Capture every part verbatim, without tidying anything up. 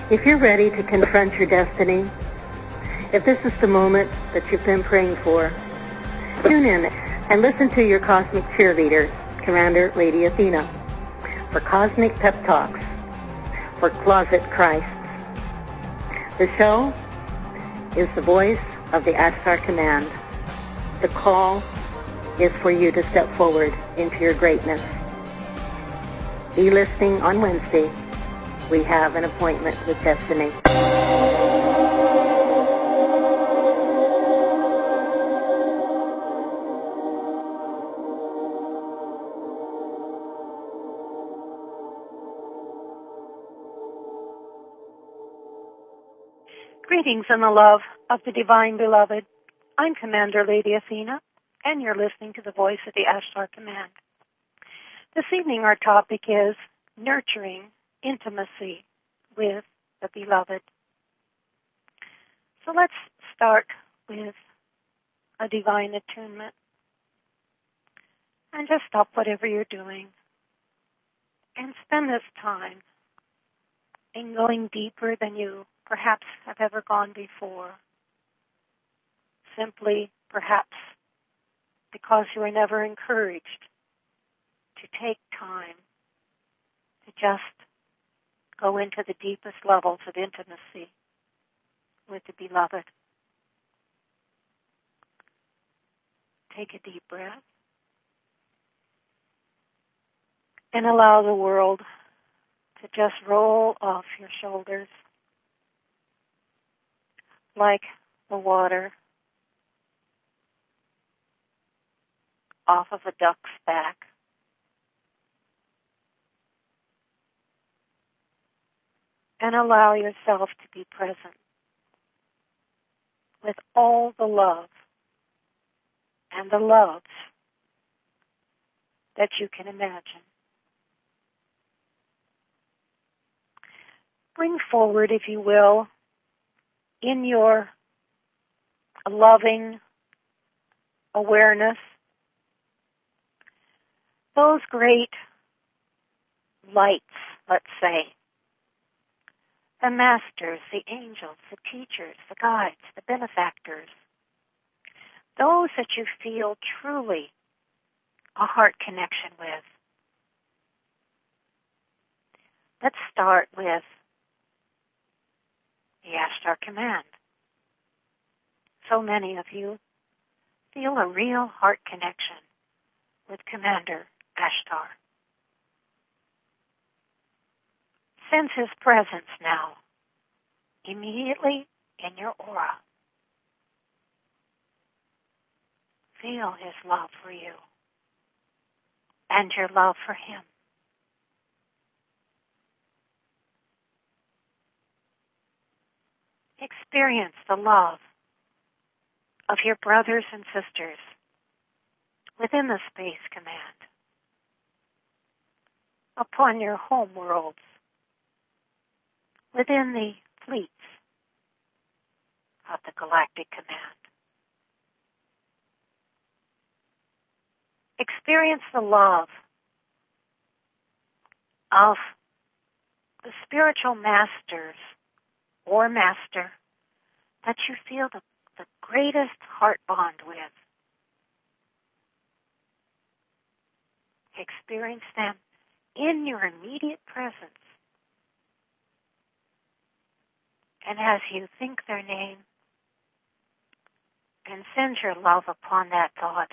If you're ready to confront your destiny, if this is the moment that you've been praying for, tune in and listen to your cosmic cheerleader, Commander Lady Athena, for cosmic pep talks for Closet Christs. The show is the voice of the Ashtar Command. The call is for you to step forward into your greatness. Be listening on Wednesday. We have an appointment with destiny. Greetings in the love of the Divine Beloved. I'm Commander Lady Athena, and you're listening to the voice of the Ashtar Command. This evening our topic is nurturing intimacy with the Beloved. So let's start with a divine attunement. And just stop whatever you're doing and spend this time in going deeper than you perhaps have ever gone before. Simply, perhaps, because you were never encouraged to take time to just go into the deepest levels of intimacy with the Beloved. Take a deep breath and allow the world to just roll off your shoulders like the water off of a duck's back. And allow yourself to be present with all the love and the loves that you can imagine. Bring forward, if you will, in your loving awareness, those great lights, let's say, the masters, the angels, the teachers, the guides, the benefactors, those that you feel truly a heart connection with. Let's start with the Ashtar Command. So many of you feel a real heart connection with Commander Ashtar. Sense his presence now, immediately in your aura. Feel his love for you and your love for him. Experience the love of your brothers and sisters within the Space Command, upon your home worlds, within the fleets of the Galactic Command. Experience the love of the spiritual masters or master that you feel the, the greatest heart bond with. Experience them in your immediate presence. And as you think their name and send your love upon that thought,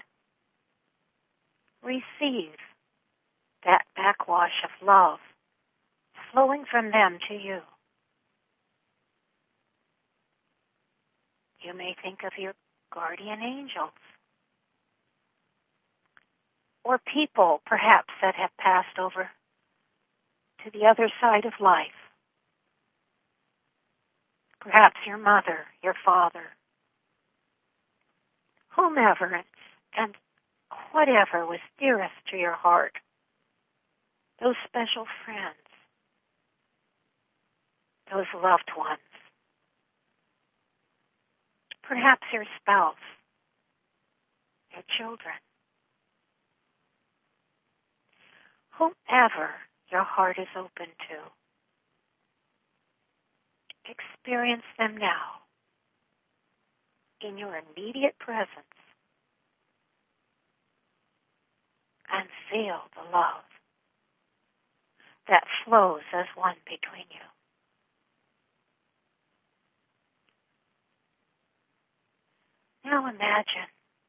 receive that backwash of love flowing from them to you. You may think of your guardian angels or people perhaps that have passed over to the other side of life. Perhaps your mother, your father, whomever and whatever was dearest to your heart, those special friends, those loved ones, perhaps your spouse, your children, whomever your heart is open to. experience them now in your immediate presence and feel the love that flows as one between you. Now imagine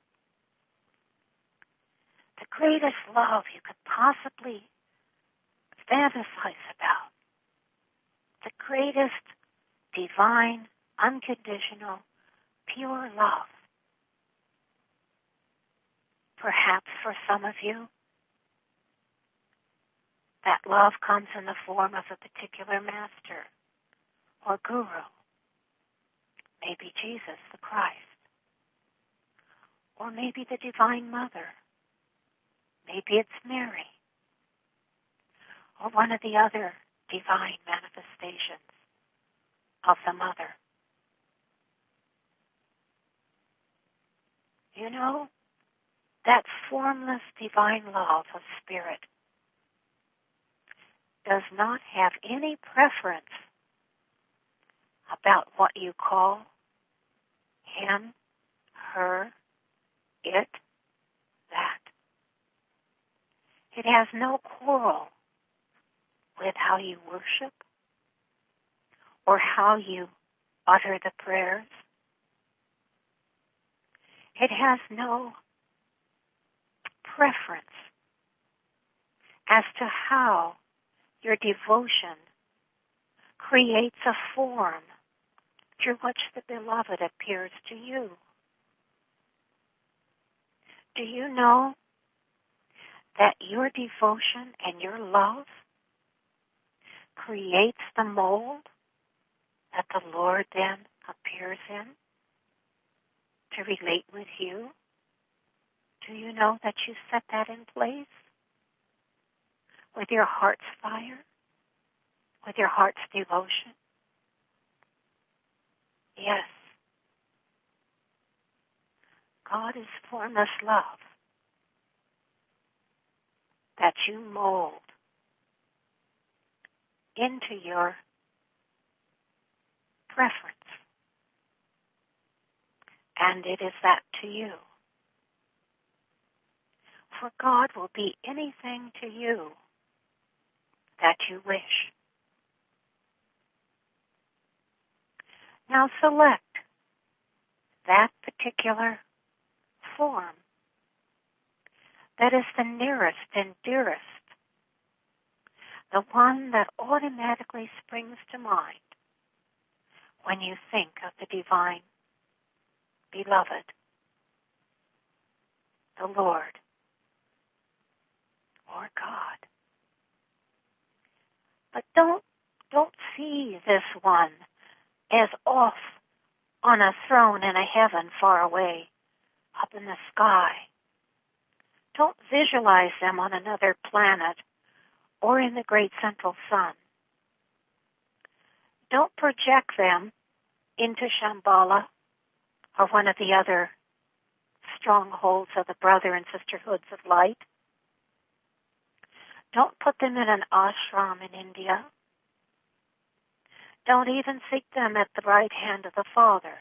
the greatest love you could possibly fantasize about. The greatest divine, unconditional, pure love. Perhaps for some of you, that love comes in the form of a particular master or guru. Maybe Jesus the Christ. Or maybe the Divine Mother. Maybe it's Mary. Or one of the other divine manifestations of the Mother. You know, that formless divine love of Spirit does not have any preference about what you call him, her, it, that. It has no quarrel with how you worship or how you utter the prayers. It has no preference as to how your devotion creates a form through which the beloved appears to you. Do you know that your devotion and your love creates the mold that the Lord then appears in to relate with you? Do you know that you set that in place? With your heart's fire? With your heart's devotion? Yes. God is formless love that you mold into your preference. And it is that to you. For God will be anything to you that you wish. Now select that particular form that is the nearest and dearest, the one that automatically springs to mind when you think of the divine beloved, the Lord, or God. But don't, don't see this one as off on a throne in a heaven far away, up in the sky. Don't visualize them on another planet or in the great central sun. Don't project them into Shambhala or one of the other strongholds of the brother and sisterhoods of light. Don't put them in an ashram in India. Don't even seek them at the right hand of the Father.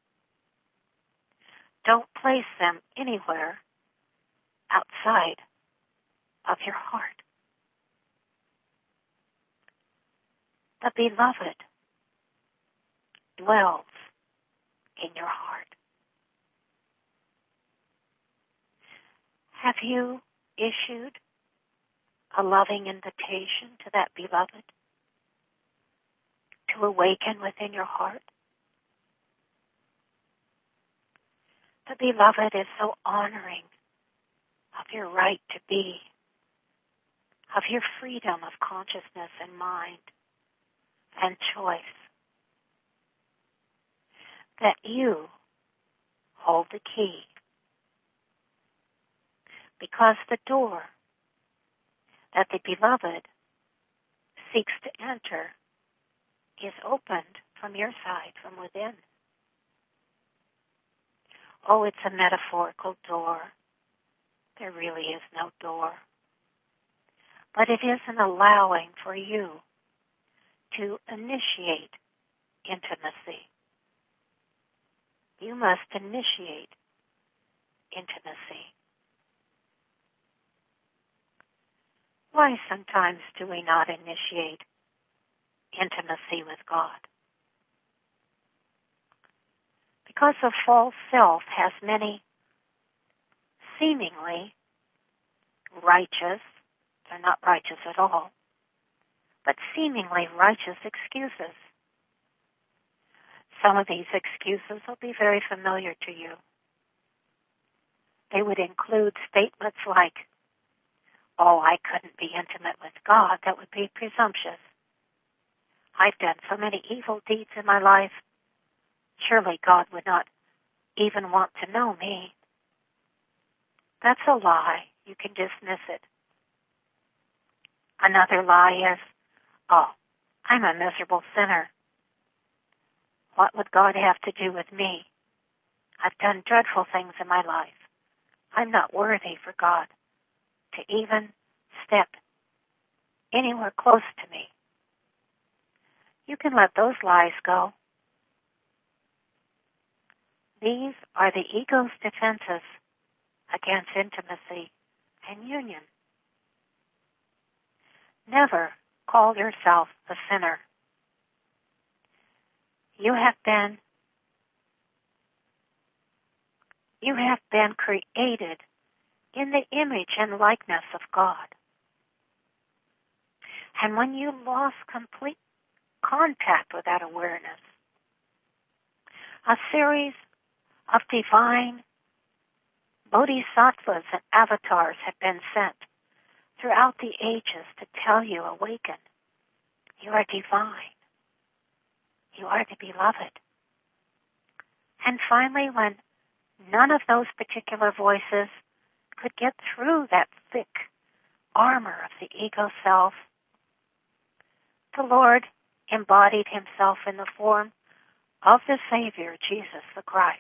Don't place them anywhere outside of your heart. The beloved dwells in your heart. Have you issued a loving invitation to that beloved to awaken within your heart? The beloved is so honoring of your right to be, of your freedom of consciousness and mind and choice, that you hold the key. Because the door that the beloved seeks to enter is opened from your side, from within. Oh, it's a metaphorical door. There really is no door. But it is an allowing for you to initiate intimacy. You must initiate intimacy. Why sometimes do we not initiate intimacy with God? Because the false self has many seemingly righteous, they're not righteous at all, but seemingly righteous excuses. Some of these excuses will be very familiar to you. They would include statements like, oh, I couldn't be intimate with God. That would be presumptuous. I've done so many evil deeds in my life. Surely God would not even want to know me. That's a lie. You can dismiss it. Another lie is, oh, I'm a miserable sinner. What would God have to do with me? I've done dreadful things in my life. I'm not worthy for God to even step anywhere close to me. You can let those lies go. These are the ego's defenses against intimacy and union. Never call yourself a sinner. You have been you have been created in the image and likeness of God. And when you lost complete contact with that awareness, a series of divine bodhisattvas and avatars have been sent throughout the ages to tell you, awaken. You are divine. You are the beloved. And finally, when none of those particular voices could get through that thick armor of the ego self, the Lord embodied himself in the form of the Savior, Jesus the Christ,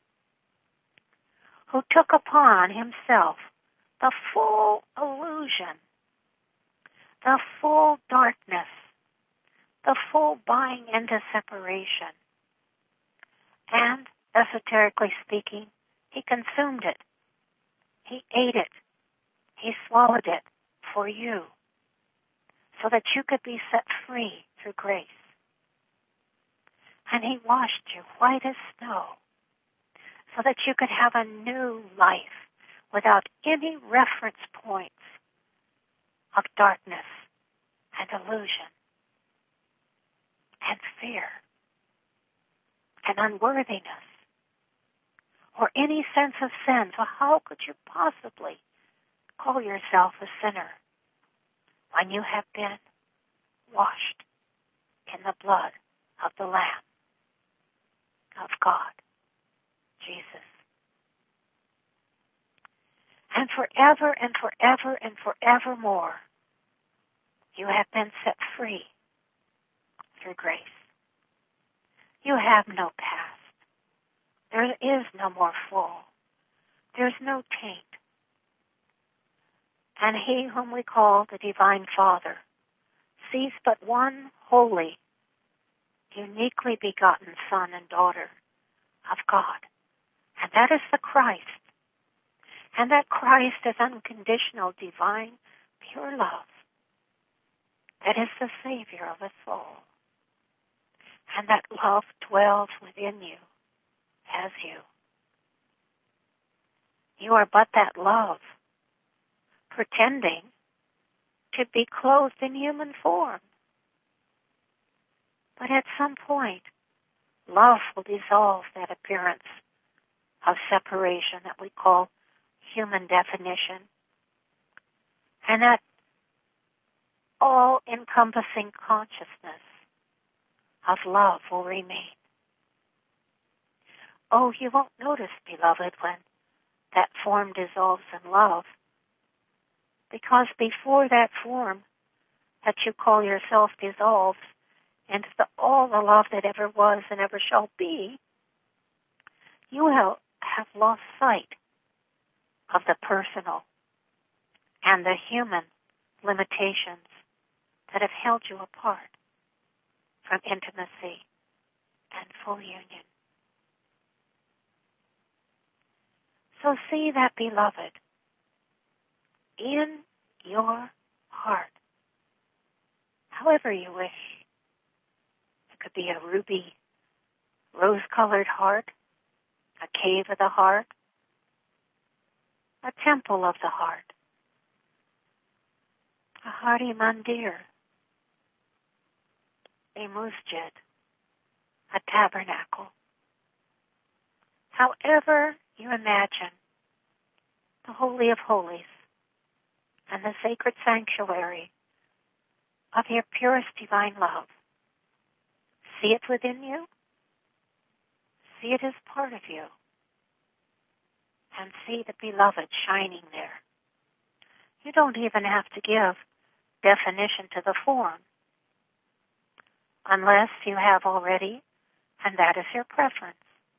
who took upon himself the full illusion, the full darkness, the full buying into separation. And, esoterically speaking, he consumed it. He ate it. He swallowed it for you, so that you could be set free through grace. And he washed you white as snow, so that you could have a new life without any reference points of darkness and illusion and fear and unworthiness or any sense of sin. So how could you possibly call yourself a sinner when you have been washed in the blood of the Lamb of God, Jesus? And forever and forever and forevermore, you have been set free through grace. You have no past. There is no more fall. There's no taint. And he whom we call the Divine Father sees but one holy, uniquely begotten Son and daughter of God. And that is the Christ. And that Christ is unconditional, divine, pure love. That is the Savior of us all. And that love dwells within you as you. You are but that love, pretending to be clothed in human form. But at some point, love will dissolve that appearance of separation that we call human definition. And that all-encompassing consciousness of love will remain. Oh, you won't notice, beloved, when that form dissolves in love, because before that form that you call yourself dissolves into the, all the love that ever was and ever shall be, you will have lost sight of the personal and the human limitations that have held you apart from intimacy and full union. So see that beloved in your heart, however you wish. It could be a ruby, rose-colored heart, a cave of the heart, a temple of the heart, a Hari Mandir, a masjid, a tabernacle. However you imagine the Holy of Holies and the sacred sanctuary of your purest divine love, see it within you, see it as part of you, and see the beloved shining there. You don't even have to give definition to the form, unless you have already, and that is your preference.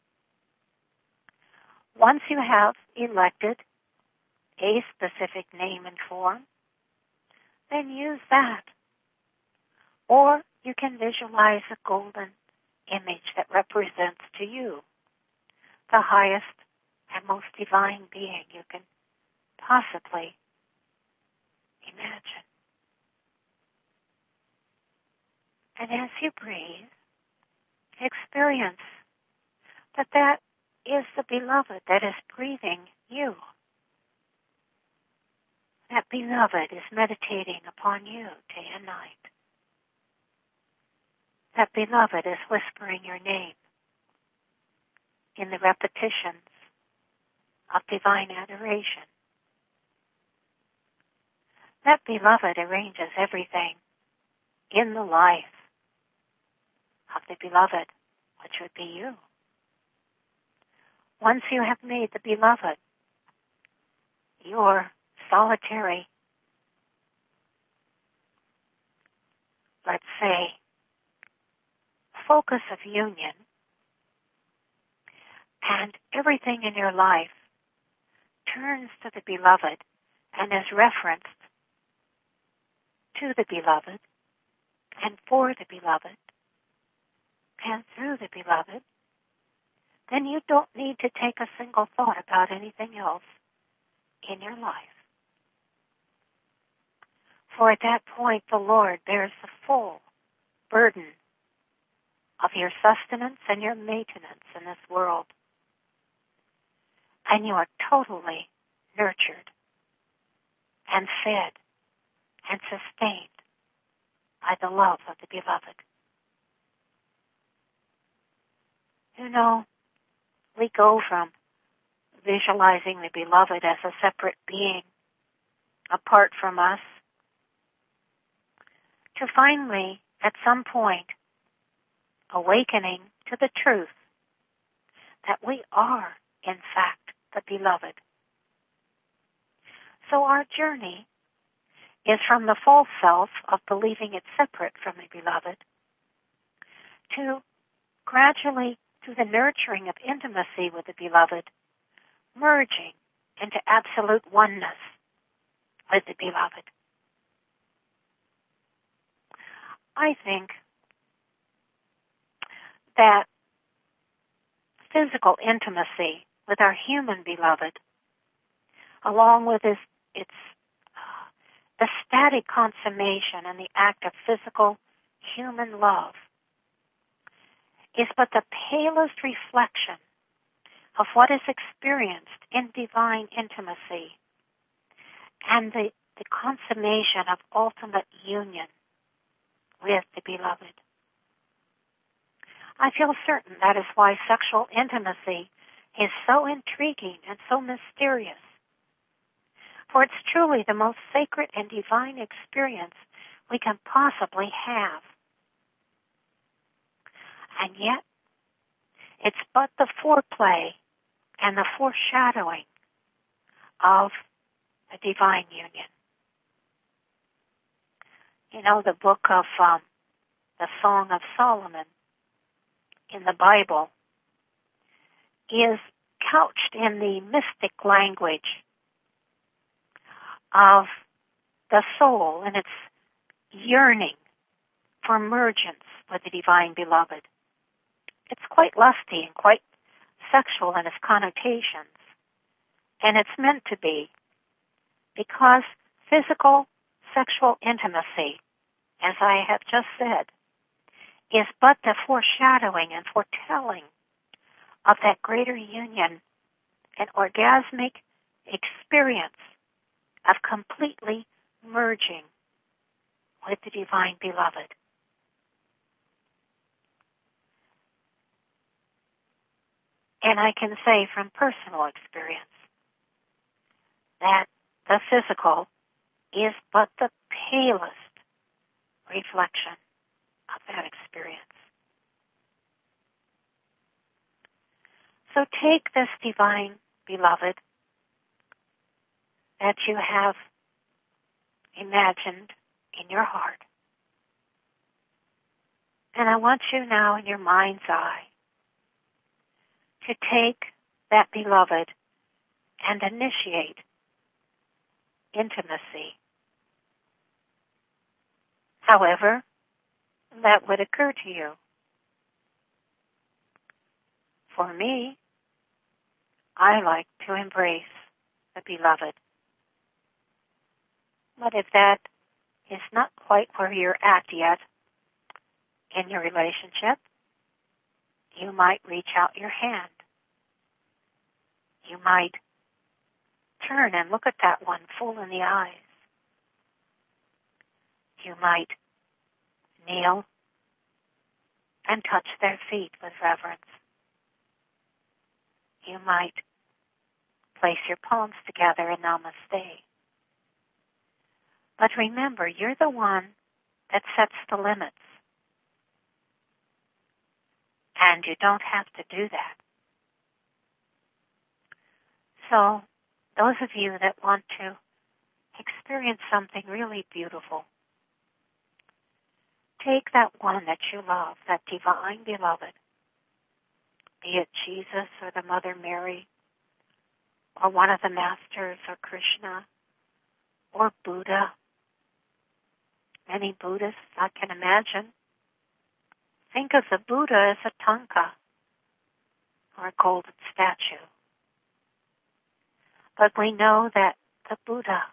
Once you have elected a specific name and form, then use that. Or you can visualize a golden image that represents to you the highest and most divine being you can possibly imagine. And as you breathe, experience that that is the beloved that is breathing you. That beloved is meditating upon you day and night. That beloved is whispering your name in the repetitions of divine adoration. That beloved arranges everything in the life of the beloved, which would be you. Once you have made the beloved your solitary, let's say, focus of union, and everything in your life turns to the beloved and is referenced to the beloved and for the beloved and through the beloved, then you don't need to take a single thought about anything else in your life. For at that point, the Lord bears the full burden of your sustenance and your maintenance in this world. And you are totally nurtured and fed and sustained by the love of the beloved. You know, we go from visualizing the beloved as a separate being apart from us to finally, at some point, awakening to the truth that we are, in fact, the beloved. So our journey is from the false self of believing it's separate from the beloved to gradually to the nurturing of intimacy with the beloved, merging into absolute oneness with the beloved. I think that physical intimacy with our human beloved, along with its, its uh, ecstatic consummation and the act of physical human love, is but the palest reflection of what is experienced in divine intimacy and the, the consummation of ultimate union with the beloved. I feel certain that is why sexual intimacy is so intriguing and so mysterious. For it's truly the most sacred and divine experience we can possibly have. And yet, it's but the foreplay and the foreshadowing of a divine union. You know, the book of um, the Song of Solomon in the Bible is couched in the mystic language of the soul and its yearning for mergence with the divine beloved. It's quite lusty and quite sexual in its connotations. And it's meant to be, because physical sexual intimacy, as I have just said, is but the foreshadowing and foretelling of that greater union and orgasmic experience of completely merging with the divine beloved. And I can say from personal experience that the physical is but the palest reflection of that experience. So take this divine beloved that you have imagined in your heart, and I want you now in your mind's eye to take that beloved and initiate intimacy. However, that would occur to you. For me, I like to embrace the beloved. But if that is not quite where you're at yet in your relationship, you might reach out your hand. You might turn and look at that one full in the eyes. You might kneel and touch their feet with reverence. You might place your palms together in namaste. But remember, you're the one that sets the limits. And you don't have to do that. So, those of you that want to experience something really beautiful, take that one that you love, that divine beloved, be it Jesus or the Mother Mary, or one of the masters, or Krishna, or Buddha. Many Buddhists I can imagine think of the Buddha as a tanka, or a golden statue. But we know that the Buddha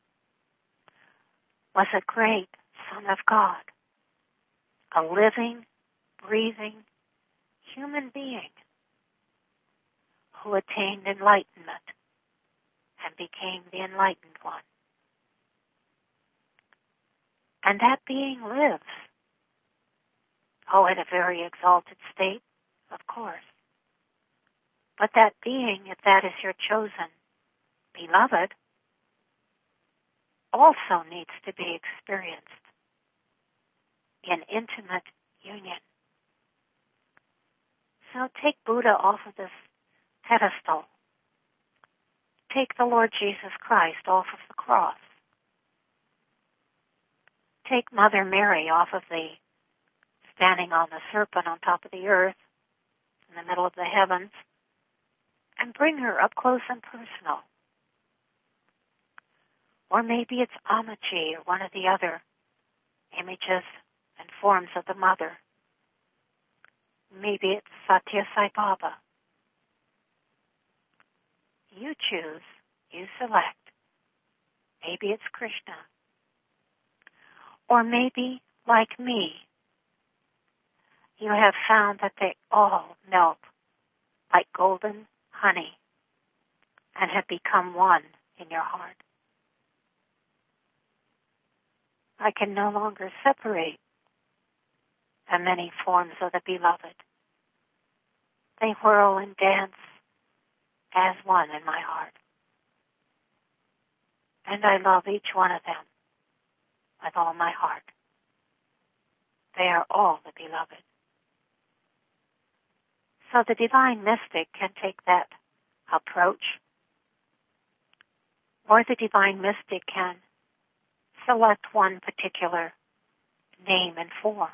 was a great Son of God, a living, breathing human being who attained enlightenment and became the enlightened one. And that being lives, oh, in a very exalted state, of course. But that being, if that is your chosen beloved, also needs to be experienced in intimate union. So take Buddha off of this pedestal. Take the Lord Jesus Christ off of the cross. Take Mother Mary off of the standing on the serpent on top of the earth in the middle of the heavens and bring her up close and personal. Or maybe it's Amaji or one of the other images and forms of the Mother. Maybe it's Satya Sai Baba. You choose, you select. Maybe it's Krishna. Or maybe, like me, you have found that they all melt like golden honey and have become one in your heart. I can no longer separate the many forms of the beloved. They whirl and dance as one in my heart. And I love each one of them with all my heart. They are all the beloved. So the divine mystic can take that approach, or the divine mystic can select one particular name and form.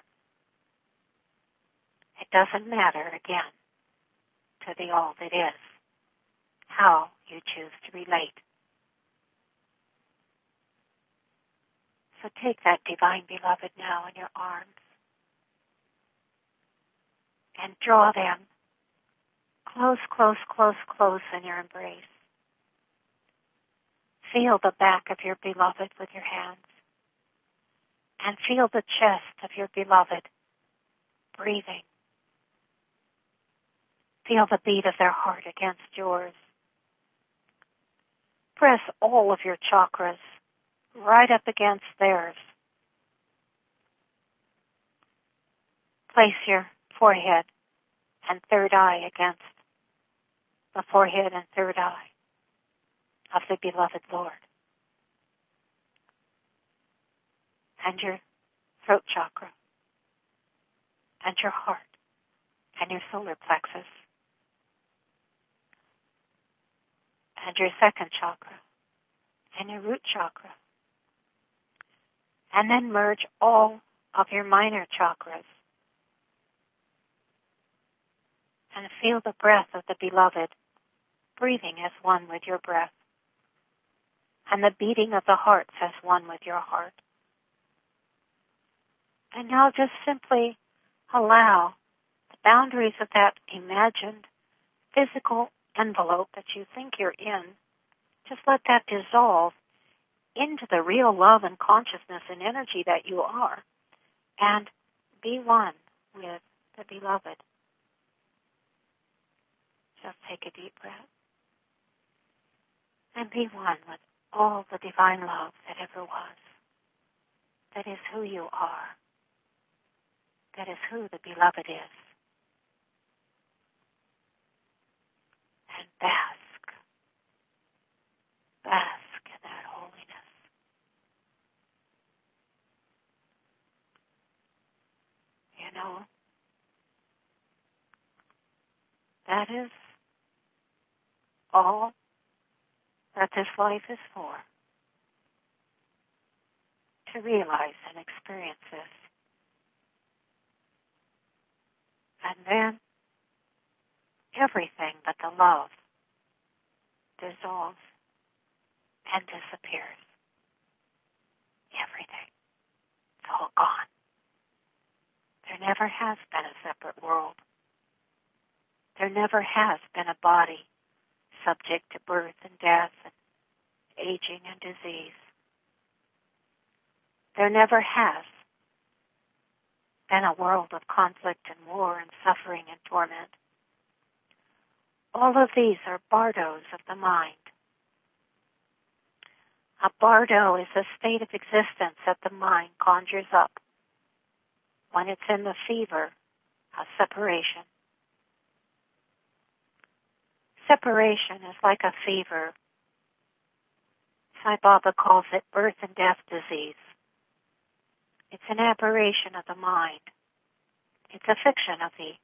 It doesn't matter, again, to the all that is, how you choose to relate. So take that divine beloved now in your arms and draw them close, close, close, close in your embrace. Feel the back of your beloved with your hands, and feel the chest of your beloved breathing. Feel the beat of their heart against yours. Press all of your chakras right up against theirs. Place your forehead and third eye against the forehead and third eye of the beloved Lord. And your throat chakra, and your heart, and your solar plexus, and your second chakra, and your root chakra. And then merge all of your minor chakras and feel the breath of the beloved breathing as one with your breath, and the beating of the hearts as one with your heart. And now just simply allow the boundaries of that imagined physical envelope that you think you're in, just let that dissolve into the real love and consciousness and energy that you are, and be one with the beloved. Just take a deep breath and be one with all the divine love that ever was. That is who you are. That is who the beloved is. And bask. Bask in that holiness. You know, that is all that this life is for. To realize and experience this. And then everything but the love dissolves and disappears. Everything. It's all gone. There never has been a separate world. There never has been a body subject to birth and death and aging and disease. There never has been a world of conflict and war and suffering and torment. All of these are bardos of the mind. A bardo is a state of existence that the mind conjures up when it's in the fever of separation. Separation is like a fever. Sai Baba calls it birth and death disease. It's an aberration of the mind. It's a fiction of the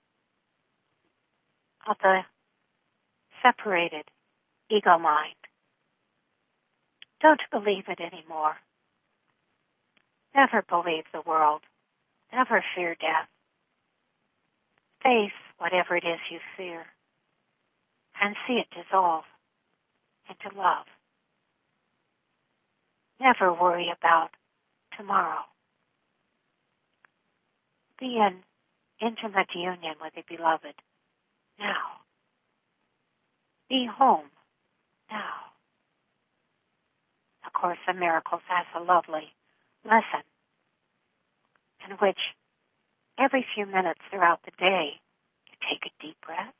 of the separated ego mind. Don't believe it anymore. Never believe the world. Never fear death. Face whatever it is you fear and see it dissolve into love. Never worry about tomorrow. Be in intimate union with the beloved now. Be home now. A Course in Miracles has a lovely lesson in which every few minutes throughout the day you take a deep breath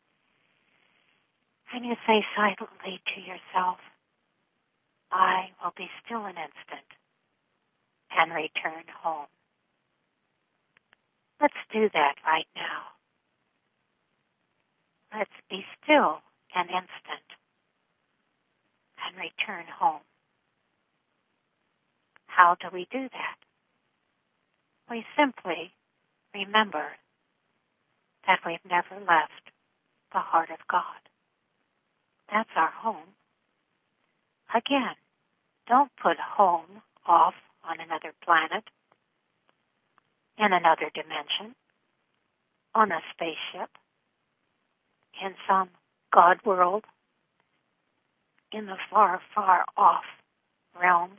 and you say silently to yourself, I will be still an instant and return home. Let's do that right now. Let's be still an instant and return home. How do we do that? We simply remember that we've never left the heart of God. That's our home. Again, don't put home off on another planet, in another dimension, on a spaceship, in some God world, in the far, far off realms.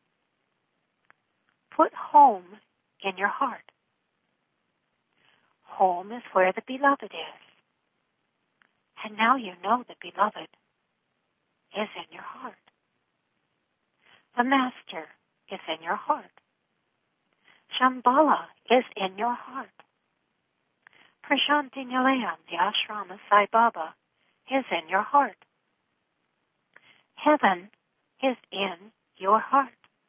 Put home in your heart. Home is where the beloved is. And now you know the beloved is in your heart. The master is in your heart. Shambhala is in your heart. Prasanthi Nilayam, the ashram of Sai Baba, is in your heart. Heaven is in your heart.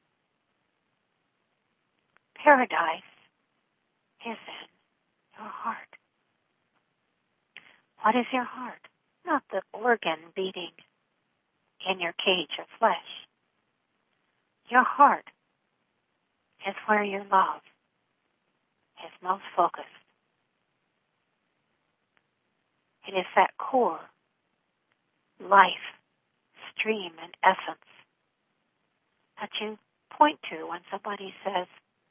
Paradise is in your heart. What is your heart? Not the organ beating in your cage of flesh. Your heart is where your love is most focused. It is that core life, stream, and essence that you point to when somebody says,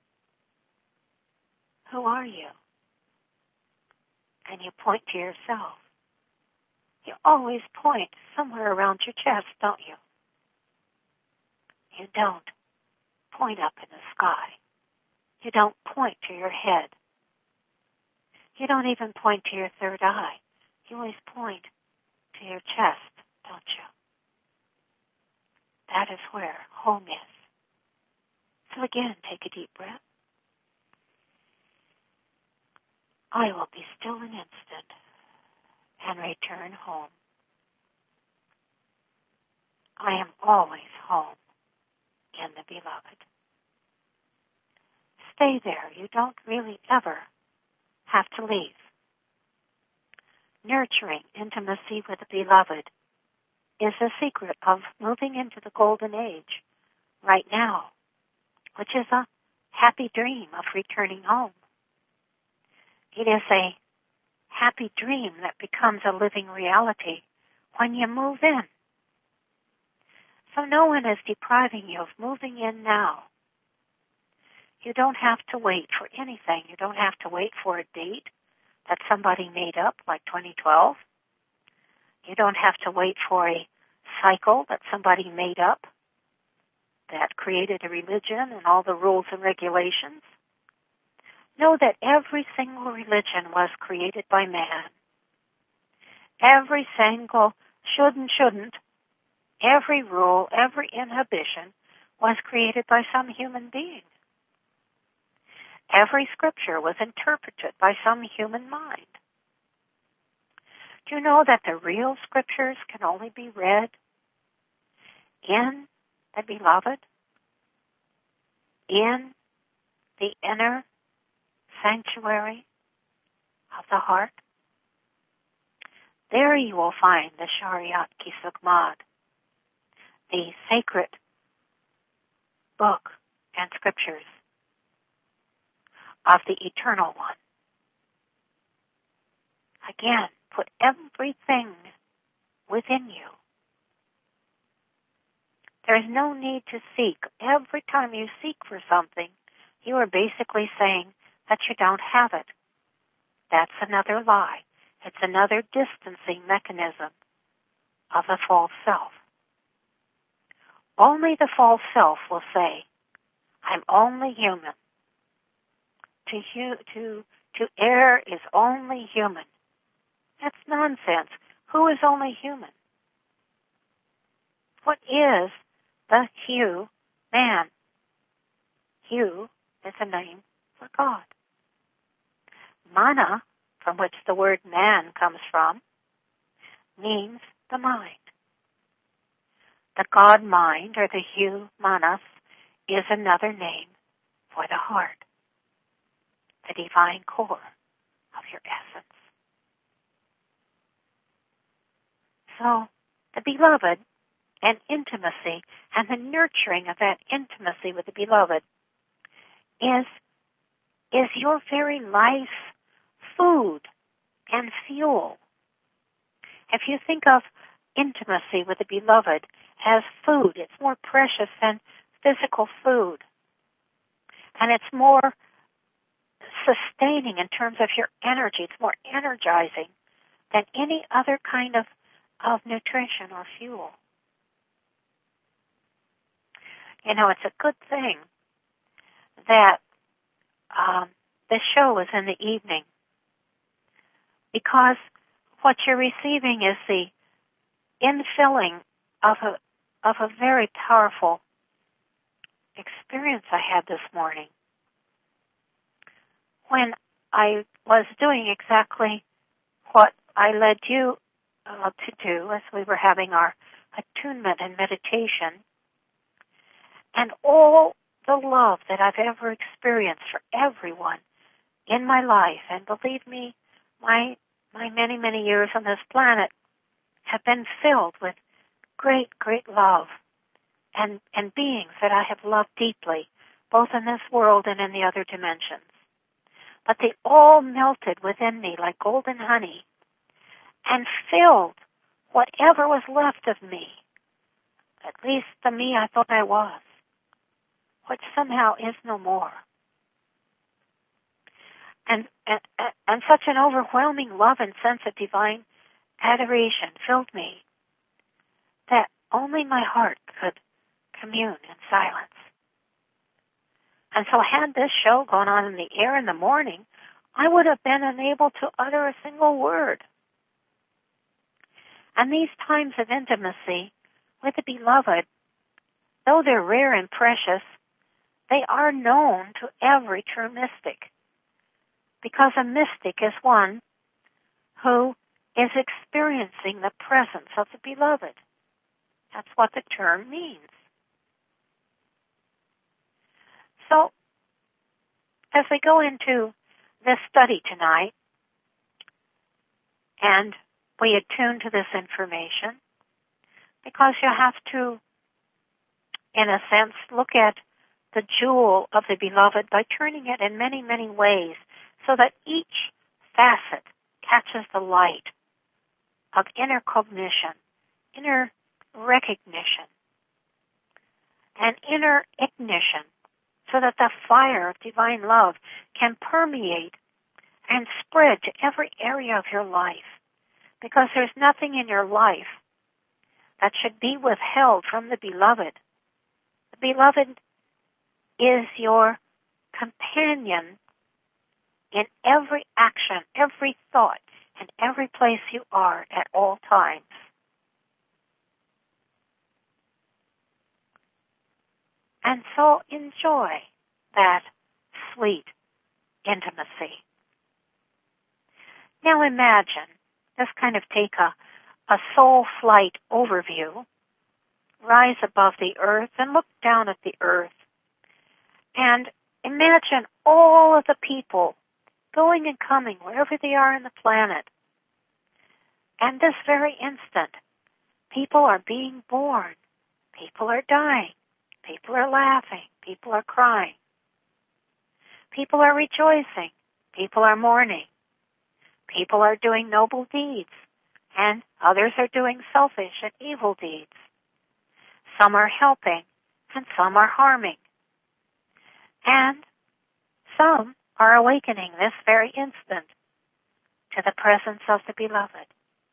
"Who are you?" And you point to yourself. You always point somewhere around your chest, don't you? You don't point up in the sky. You don't point to your head. You don't even point to your third eye. You always point to your chest, don't you? That is where home is. So again, take a deep breath. I will be still an instant and return home. I am always home in the beloved. Stay there. You don't really ever have to leave. Nurturing intimacy with the beloved is the secret of moving into the golden age right now, which is a happy dream of returning home. It is a happy dream that becomes a living reality when you move in. So no one is depriving you of moving in now. You don't have to wait for anything. You don't have to wait for a date that somebody made up, like twenty twelve. You don't have to wait for a cycle that somebody made up that created a religion and all the rules and regulations. Know that every single religion was created by man. Every single should and shouldn't, every rule, every inhibition was created by some human being. Every scripture was interpreted by some human mind. Do you know that the real scriptures can only be read in the beloved, in the inner sanctuary of the heart? There you will find the Shariat Ki Sukmad, the sacred book and scriptures of the Eternal One. Again, put everything within you. There is no need to seek. Every time you seek for something, you are basically saying that you don't have it. That's another lie. It's another distancing mechanism of the false self. Only the false self will say, I'm only human. To, hu- to, to err is only human. That's nonsense. Who is only human? What is the Hu man? Hu is a name for God. Mana, from which the word man comes from, means the mind. The God mind, or the Hu Manas, is another name for the heart, the divine core of your essence. So, the beloved and intimacy and the nurturing of that intimacy with the beloved is, is your very life food and fuel. If you think of intimacy with the beloved as food, it's more precious than physical food. And it's more sustaining in terms of your energy. It's more energizing than any other kind of, of nutrition or fuel. You know, it's a good thing that um, the show is in the evening, because what you're receiving is the infilling of a of a very powerful experience I had this morning when I was doing exactly what I led you uh, to do as we were having our attunement and meditation. And all the love that I've ever experienced for everyone in my life, and believe me, my my many, many years on this planet have been filled with great, great love and, and beings that I have loved deeply, both in this world and in the other dimensions. But they all melted within me like golden honey and filled whatever was left of me, at least the me I thought I was, which somehow is no more. And, and, and such an overwhelming love and sense of divine adoration filled me that only my heart could commune in silence. And so had this show gone on in the air in the morning, I would have been unable to utter a single word. And these times of intimacy with the beloved, though they're rare and precious, they are known to every true mystic. Because a mystic is one who is experiencing the presence of the beloved. That's what the term means. So, as we go into this study tonight, and we attune to this information, because you have to, in a sense, look at the jewel of the beloved by turning it in many, many ways, so that each facet catches the light of inner cognition, inner recognition, and inner ignition, so that the fire of divine love can permeate and spread to every area of your life. Because there's nothing in your life that should be withheld from the beloved. The beloved is your companion in every action, every thought, and every place you are at all times. And so enjoy that sweet intimacy. Now imagine, just kind of take a, a soul flight overview, rise above the earth and look down at the earth, and imagine all of the people going and coming wherever they are on the planet. And this very instant, people are being born, people are dying, people are laughing, people are crying, people are rejoicing, people are mourning, people are doing noble deeds, and others are doing selfish and evil deeds. Some are helping, and some are harming. And some are awakening this very instant to the presence of the beloved.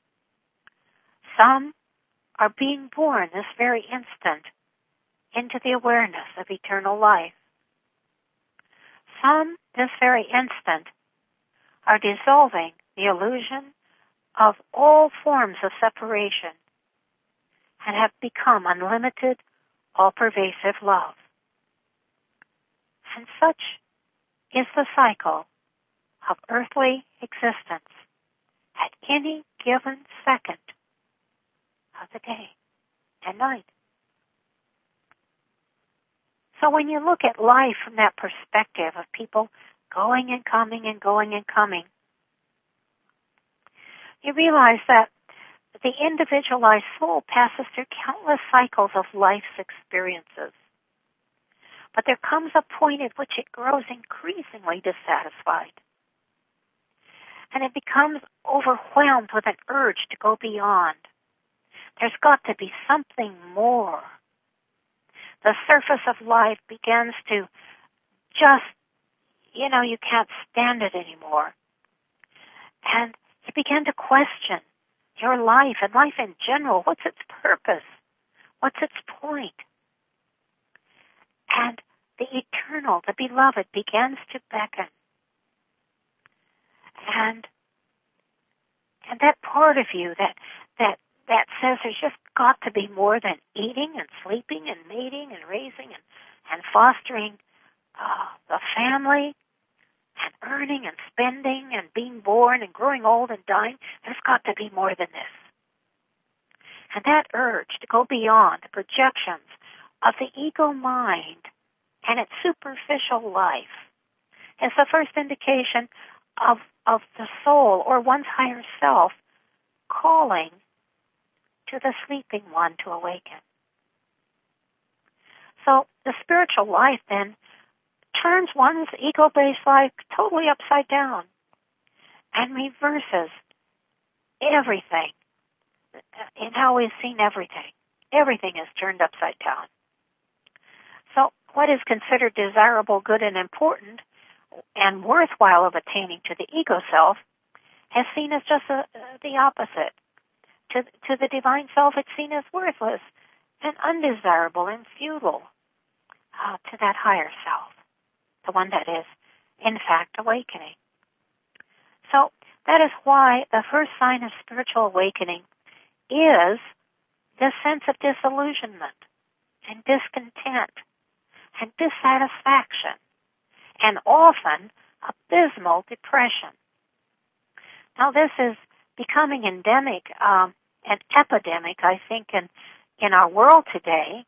Some are being born this very instant into the awareness of eternal life. Some, this very instant, are dissolving the illusion of all forms of separation and have become unlimited, all-pervasive love. And such is the cycle of earthly existence at any given second of the day and night. So when you look at life from that perspective of people going and coming and going and coming, you realize that the individualized soul passes through countless cycles of life's experiences. But there comes a point at which it grows increasingly dissatisfied. And it becomes overwhelmed with an urge to go beyond. There's got to be something more. The surface of life begins to just, you know, you can't stand it anymore. And you begin to question your life and life in general. What's its purpose? What's its point? And the eternal, the beloved, begins to beckon. And And that part of you that that that says there's just got to be more than eating and sleeping and mating and raising and, and fostering uh, the family and earning and spending and being born and growing old and dying. There's got to be more than this. And that urge to go beyond the projections of the ego mind and its superficial life is the first indication of, of the soul or one's higher self calling to the sleeping one to awaken. So the spiritual life then turns one's ego-based life totally upside down and reverses everything in how we've seen everything. Everything is turned upside down. So what is considered desirable, good, and important and worthwhile of attaining to the ego self is seen as just a, the opposite. To, to the divine self, it's seen as worthless and undesirable and futile uh, to that higher self, the one that is, in fact, awakening. So that is why the first sign of spiritual awakening is this sense of disillusionment and discontent and dissatisfaction and often abysmal depression. Now this is becoming endemic, um, an epidemic, I think, in, in our world today,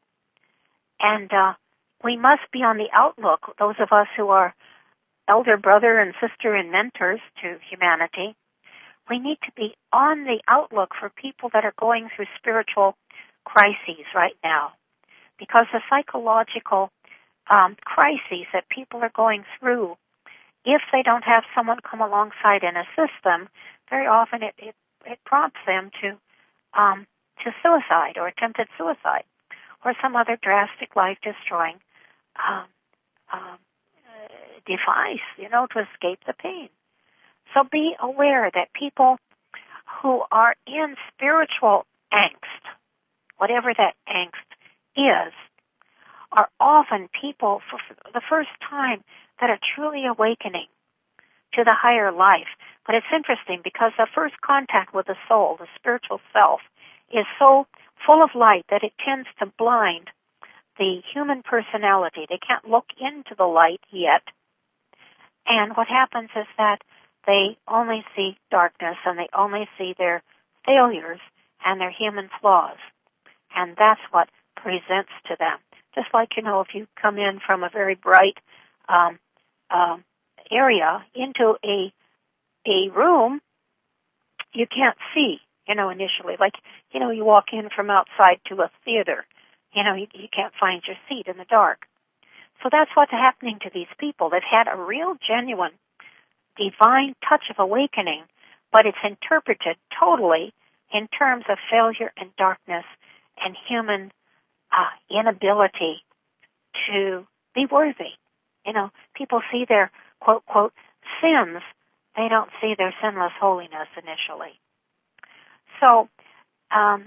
and uh, we must be on the outlook, those of us who are elder brother and sister and mentors to humanity. We need to be on the outlook for people that are going through spiritual crises right now, because the psychological um, crises that people are going through, if they don't have someone come alongside and assist them, very often it, it, it prompts them to um, to suicide or attempted suicide or some other drastic life-destroying um, um, uh, device, you know, to escape the pain. So be aware that people who are in spiritual angst, whatever that angst is, are often people for the first time that are truly awakening to the higher life. But it's interesting because the first contact with the soul, the spiritual self, is so full of light that it tends to blind the human personality. They can't look into the light yet. And what happens is that they only see darkness and they only see their failures and their human flaws. And that's what presents to them. Just like, you know, if you come in from a very bright um, um, area into a a room, you can't see, you know, initially. Like, you know, you walk in from outside to a theater, you know, you, you can't find your seat in the dark. So that's what's happening to these people. They've had a real, genuine, divine touch of awakening, but it's interpreted totally in terms of failure and darkness and human uh, inability to be worthy. You know, people see their, quote, quote, sins. They don't see their sinless holiness initially. So, um,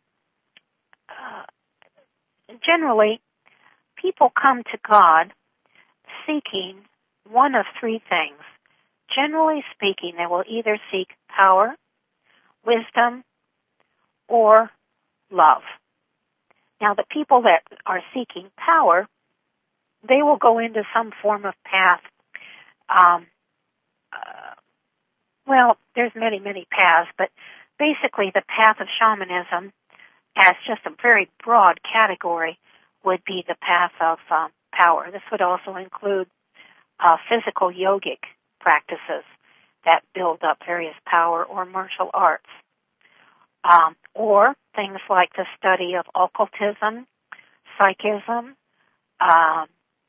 uh, generally, people come to God seeking one of three things. Generally speaking, they will either seek power, wisdom, or love. Now, the people that are seeking power, they will go into some form of path. Um, uh, well, there's many, many paths, but basically the path of shamanism, as just a very broad category, would be the path of um, power. This would also include uh, physical yogic practices that build up various power or martial arts. Um, or things like the study of occultism, psychism, uh,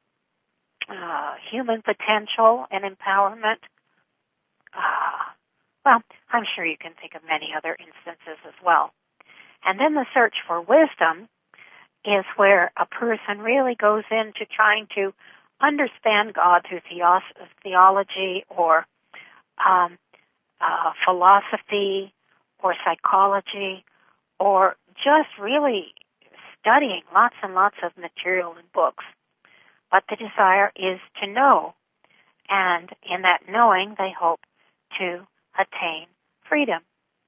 uh, human potential and empowerment. Uh, well, I'm sure you can think of many other instances as well. And then the search for wisdom is where a person really goes into trying to understand God through theos- theology or um, uh, philosophy or psychology, or just really studying lots and lots of material and books. But the desire is to know, and in that knowing, they hope to attain freedom.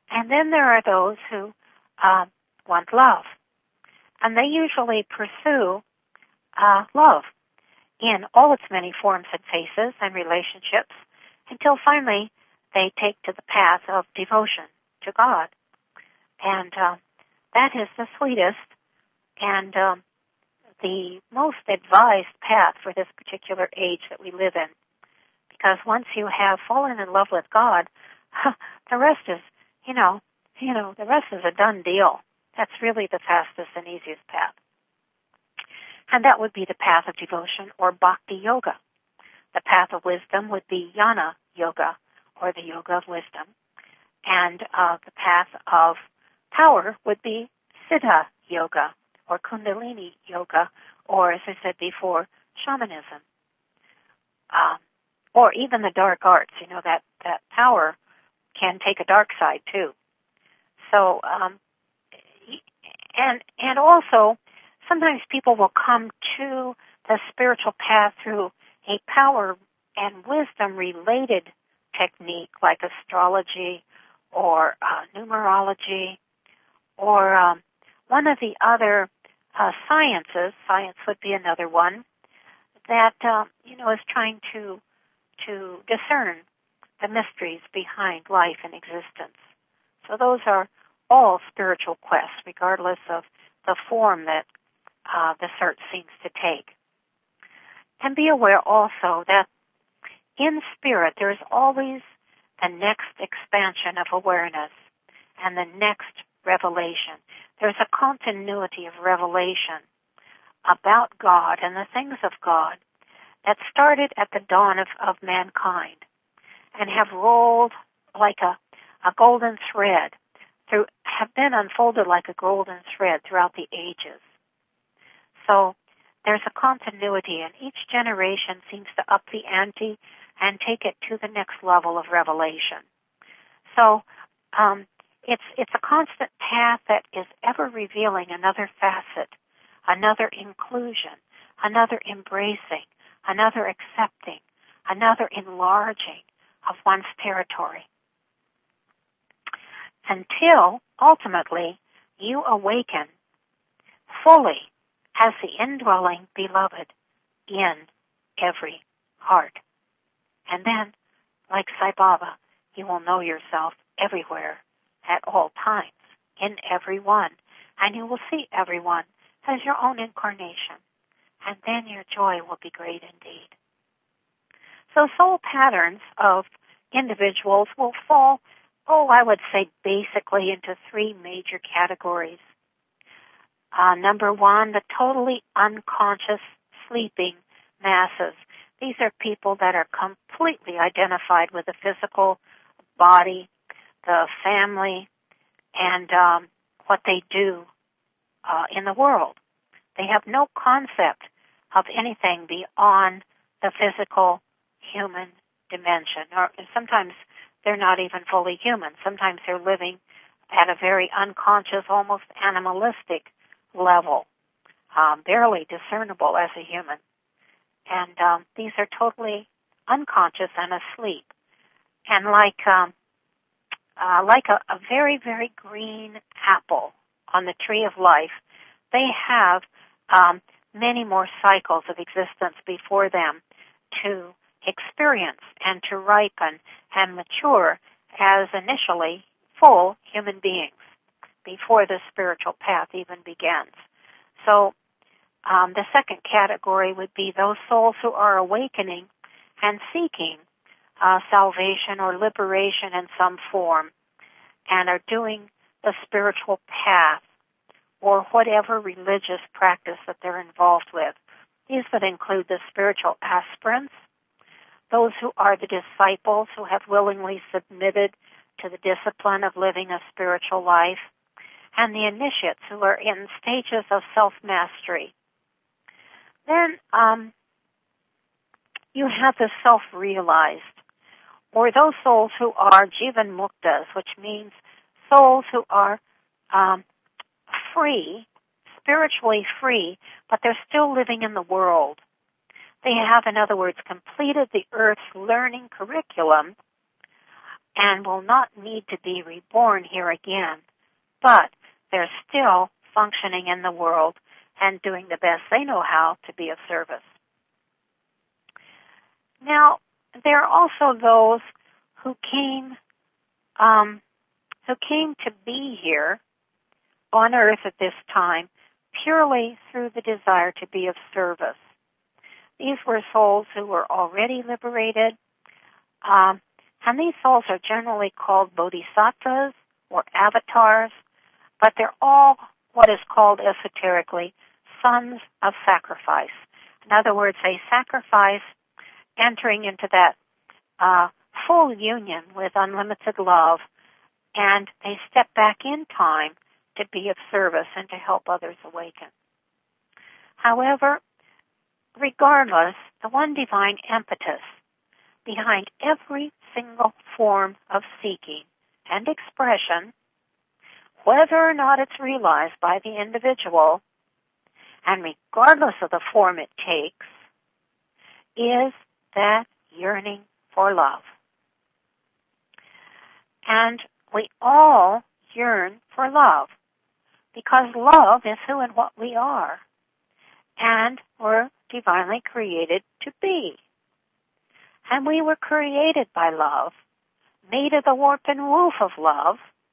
And then there are those who uh, want love. And they usually pursue uh, love in all its many forms and faces and relationships until finally they take to the path of devotion to God. And uh, that is the sweetest and um, the most advised path for this particular age that we live in. Because once you have fallen in love with God, the rest is, you know, you know, the rest is a done deal. That's really the fastest and easiest path. And that would be the path of devotion or bhakti yoga. The path of wisdom would be jnana yoga, or the yoga of wisdom. And uh, the path of power would be siddha yoga, or kundalini yoga, or, as I said before, shamanism. Um, or even the dark arts. You know, that, that power can take a dark side, too. So, um, and and also, sometimes people will come to the spiritual path through a power and wisdom-related technique like astrology or uh, numerology or um, one of the other uh, sciences. Science would be another one that uh, you know is trying to to discern the mysteries behind life and existence. So those are all spiritual quests, regardless of the form that uh, the search seems to take. And be aware also that in spirit there is always the next expansion of awareness and the next revelation. There's a continuity of revelation about God and the things of God that started at the dawn of, of mankind and have rolled like a, a golden thread through, have been unfolded like a golden thread throughout the ages. So there's a continuity, and each generation seems to up the ante and take it to the next level of revelation. So um, it's it's a constant path that is ever revealing another facet, another inclusion, another embracing, another accepting, another enlarging of one's territory, until ultimately you awaken fully as the indwelling beloved in every heart. And then, like Sai Baba, you will know yourself everywhere at all times, in everyone, and you will see everyone as your own incarnation, and then your joy will be great indeed. So soul patterns of individuals will fall, oh, I would say basically into three major categories. Uh, number one, the totally unconscious sleeping masses. These are people that are completely identified with the physical body, the family, and um, what they do uh, in the world. They have no concept of anything beyond the physical human dimension. Or sometimes they're not even fully human. Sometimes they're living at a very unconscious, almost animalistic level, um, barely discernible as a human. And um, these are totally unconscious and asleep. And like um, uh, like a, a very, very green apple on the tree of life, they have um, many more cycles of existence before them to experience and to ripen and mature as initially full human beings before the spiritual path even begins. So um, the second category would be those souls who are awakening and seeking uh, salvation or liberation in some form and are doing the spiritual path or whatever religious practice that they're involved with. These would include the spiritual aspirants, those who are the disciples who have willingly submitted to the discipline of living a spiritual life, and the initiates who are in stages of self-mastery. Then um, you have the self-realized, or those souls who are jivan muktas, which means souls who are um, free, spiritually free, but they're still living in the world. They have, in other words, completed the earth's learning curriculum and will not need to be reborn here again, but they're still functioning in the world and doing the best they know how to be of service. Now, there are also those who came, um, who came to be here on earth at this time purely through the desire to be of service. These were souls who were already liberated, um, and these souls are generally called bodhisattvas or avatars, but they're all what is called esoterically sons of sacrifice. In other words, they sacrifice entering into that uh, full union with unlimited love, and they step back in time to be of service and to help others awaken. However, regardless, the one divine impetus behind every single form of seeking and expression, whether or not it's realized by the individual, and regardless of the form it takes, is that yearning for love. And we all yearn for love because love is who and what we are, and we're divinely created to be. And we were created by love, made of the warp and woof of love,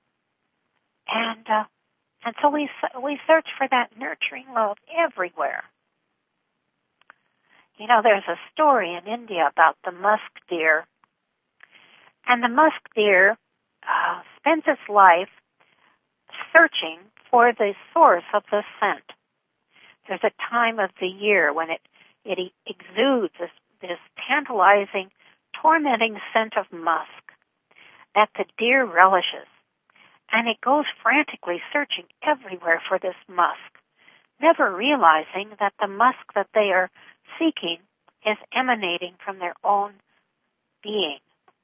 and uh, and so we we search for that nurturing love everywhere. You know, there's a story in India about the musk deer, and the musk deer uh, spends its life searching for the source of the scent. There's a time of the year when it it exudes this, this tantalizing, tormenting scent of musk that the deer relishes. And it goes frantically searching everywhere for this musk, never realizing that the musk that they are seeking is emanating from their own being.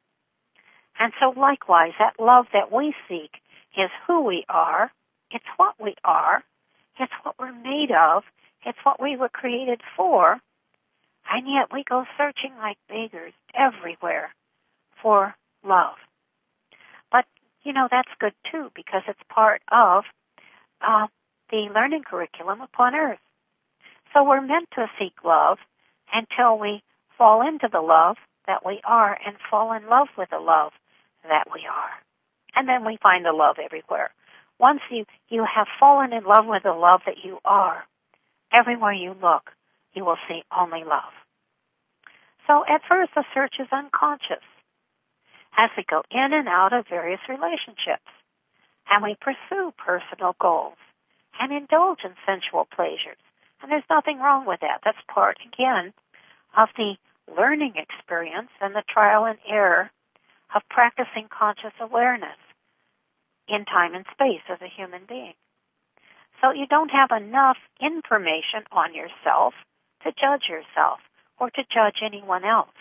And so likewise, that love that we seek is who we are, it's what we are, it's what we're made of, it's what we were created for, and yet we go searching like beggars everywhere for love. But, you know, that's good too, because it's part of uh, the learning curriculum upon earth. So we're meant to seek love until we fall into the love that we are and fall in love with the love that we are. And then we find the love everywhere. Once you, you have fallen in love with the love that you are, everywhere you look, you will see only love. So at first the search is unconscious as we go in and out of various relationships, and we pursue personal goals and indulge in sensual pleasures. And there's nothing wrong with that. That's part, again, of the learning experience and the trial and error of practicing conscious awareness in time and space as a human being. So you don't have enough information on yourself to judge yourself or to judge anyone else.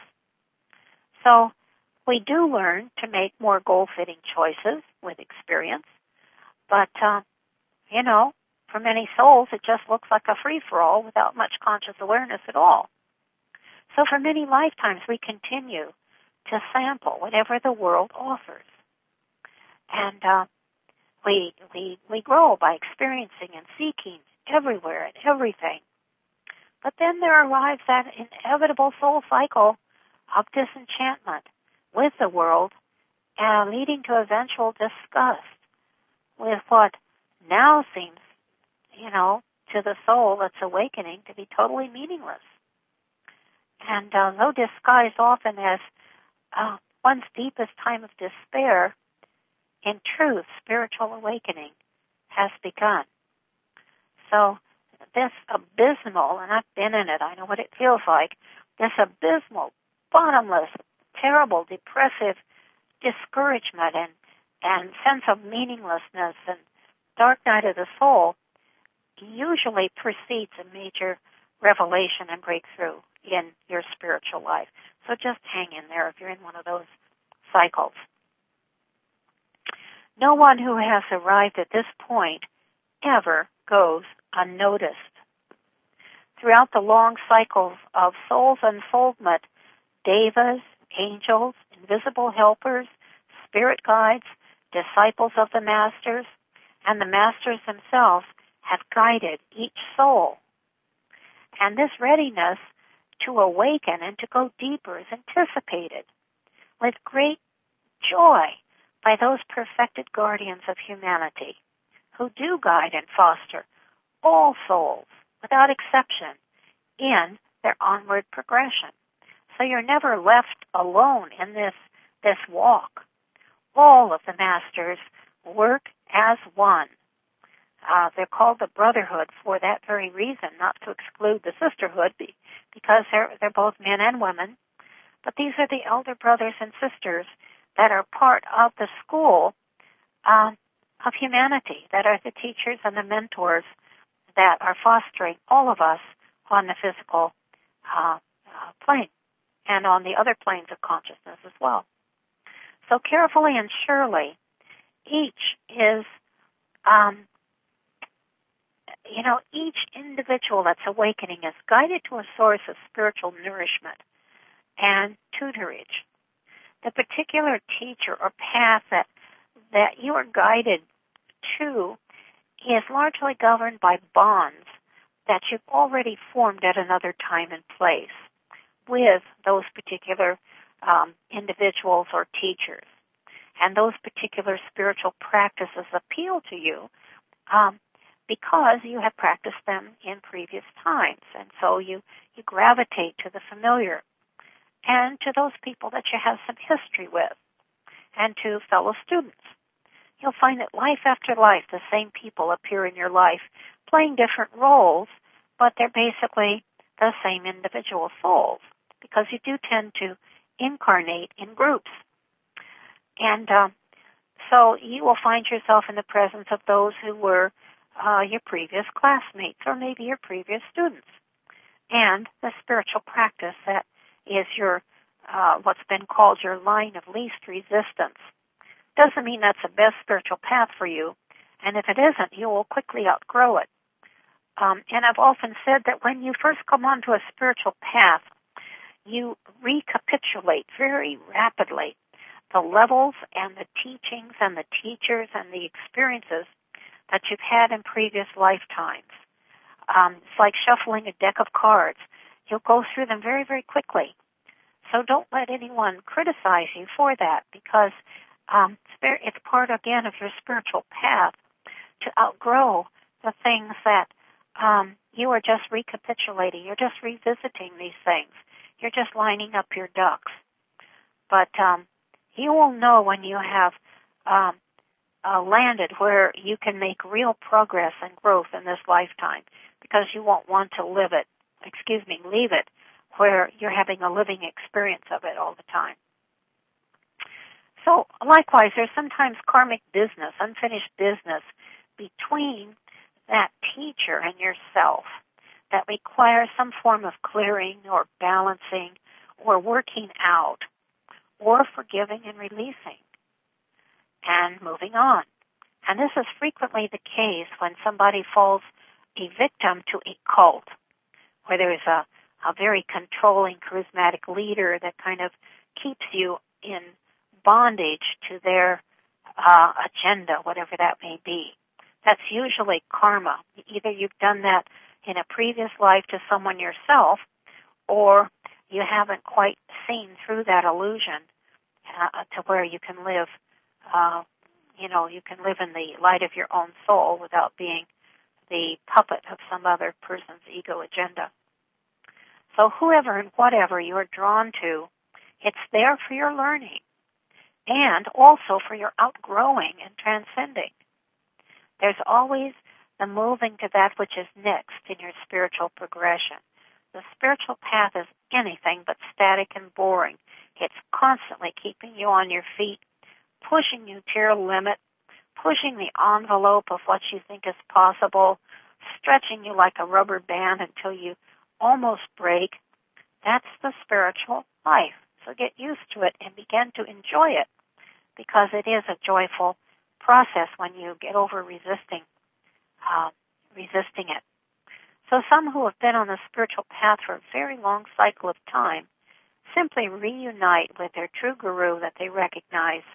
So we do learn to make more goal-fitting choices with experience, but, uh, you know, for many souls, it just looks like a free-for-all without much conscious awareness at all. So for many lifetimes, we continue to sample whatever the world offers. And uh, we, we, we grow by experiencing and seeking everywhere and everything. But then there arrives that inevitable soul cycle of disenchantment with the world, uh, leading to eventual disgust with what now seems, you know, to the soul that's awakening to be totally meaningless. And uh, though disguised often as uh, one's deepest time of despair, in truth, spiritual awakening has begun. So this abysmal, and I've been in it, I know what it feels like, this abysmal, bottomless, terrible, depressive discouragement and, and sense of meaninglessness and dark night of the soul usually precedes a major revelation and breakthrough in your spiritual life. So just hang in there if you're in one of those cycles. No one who has arrived at this point ever goes unnoticed. Throughout the long cycles of soul's unfoldment, devas, angels, invisible helpers, spirit guides, disciples of the masters, and the masters themselves have guided each soul. And this readiness to awaken and to go deeper is anticipated with great joy by those perfected guardians of humanity who do guide and foster all souls without exception in their onward progression. So you're never left alone in this, this walk. All of the masters work as one. Uh, they're called the brotherhood for that very reason, not to exclude the sisterhood, because they're, they're both men and women. But these are the elder brothers and sisters that are part of the school um, of humanity, that are the teachers and the mentors that are fostering all of us on the physical uh, uh, plane and on the other planes of consciousness as well. So carefully and surely, each is, um, you know, each individual that's awakening is guided to a source of spiritual nourishment and tutorage. The particular teacher or path that, that you are guided to is largely governed by bonds that you've already formed at another time and place with those particular um, individuals or teachers. And those particular spiritual practices appeal to you um, because you have practiced them in previous times. And so you, you gravitate to the familiar and to those people that you have some history with and to fellow students. You'll find that life after life, the same people appear in your life playing different roles, but they're basically the same individual souls because you do tend to incarnate in groups. And um, so you will find yourself in the presence of those who were uh, your previous classmates or maybe your previous students. And the spiritual practice that is your uh, what's been called your line of least resistance. Doesn't mean that's the best spiritual path for you, and if it isn't, you will quickly outgrow it. Um, and I've often said that when you first come onto a spiritual path, you recapitulate very rapidly the levels and the teachings and the teachers and the experiences that you've had in previous lifetimes. Um, it's like shuffling a deck of cards. You'll go through them very, very quickly. So don't let anyone criticize you for that because um, it's part, again, of your spiritual path to outgrow the things that um, you are just recapitulating. You're just revisiting these things. You're just lining up your ducks. But um, you will know when you have um, uh, landed where you can make real progress and growth in this lifetime because you won't want to live it, excuse me, leave it where you're having a living experience of it all the time. So likewise, there's sometimes karmic business, unfinished business between that teacher and yourself that requires some form of clearing or balancing or working out or forgiving and releasing and moving on. And this is frequently the case when somebody falls a victim to a cult where there is a, a very controlling, charismatic leader that kind of keeps you in bondage to their uh, agenda, whatever that may be. That's usually karma. Either you've done that in a previous life to someone yourself, or you haven't quite seen through that illusion uh, to where you can live, uh, you know, you can live in the light of your own soul without being the puppet of some other person's ego agenda. So whoever and whatever you are drawn to, it's there for your learning and also for your outgrowing and transcending. There's always the moving to that which is next in your spiritual progression. The spiritual path is anything but static and boring. It's constantly keeping you on your feet, pushing you to your limit, pushing the envelope of what you think is possible, stretching you like a rubber band until you almost break. That's the spiritual life. So get used to it and begin to enjoy it because it is a joyful process when you get over resisting, uh, resisting it. So some who have been on the spiritual path for a very long cycle of time simply reunite with their true guru that they recognize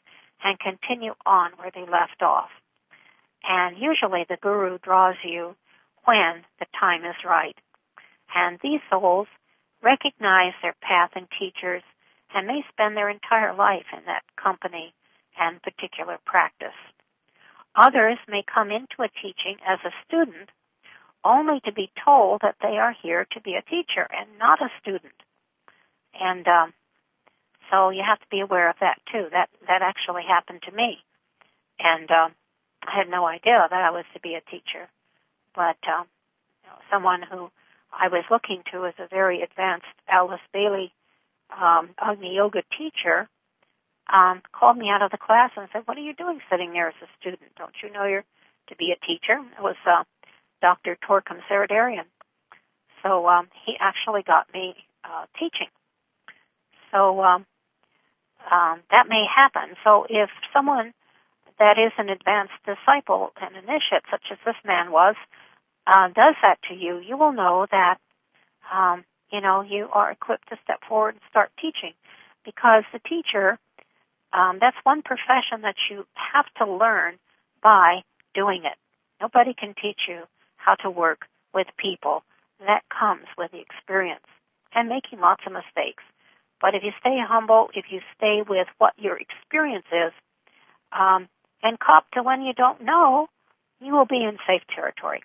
and continue on where they left off. And usually the guru draws you when the time is right. And these souls recognize their path and teachers and may spend their entire life in that company and particular practice. Others may come into a teaching as a student only to be told that they are here to be a teacher and not a student. And um, so you have to be aware of that too. That that actually happened to me. And uh, I had no idea that I was to be a teacher. But um, you know, someone who I was looking to as a very advanced Alice Bailey um, Agni Yoga teacher um, called me out of the class and said, "What are you doing sitting there as a student? Don't you know you're to be a teacher?" It was uh, Doctor Torquem Saradarian. So um, he actually got me uh, teaching. So um, um, that may happen. So if someone that is an advanced disciple, an initiate, such as this man was, uh, does that to you, you will know that, um, you know, you are equipped to step forward and start teaching. Because the teacher, um, that's one profession that you have to learn by doing it. Nobody can teach you how to work with people. That comes with the experience and making lots of mistakes. But if you stay humble, if you stay with what your experience is, um, and cop to when you don't know, you will be in safe territory.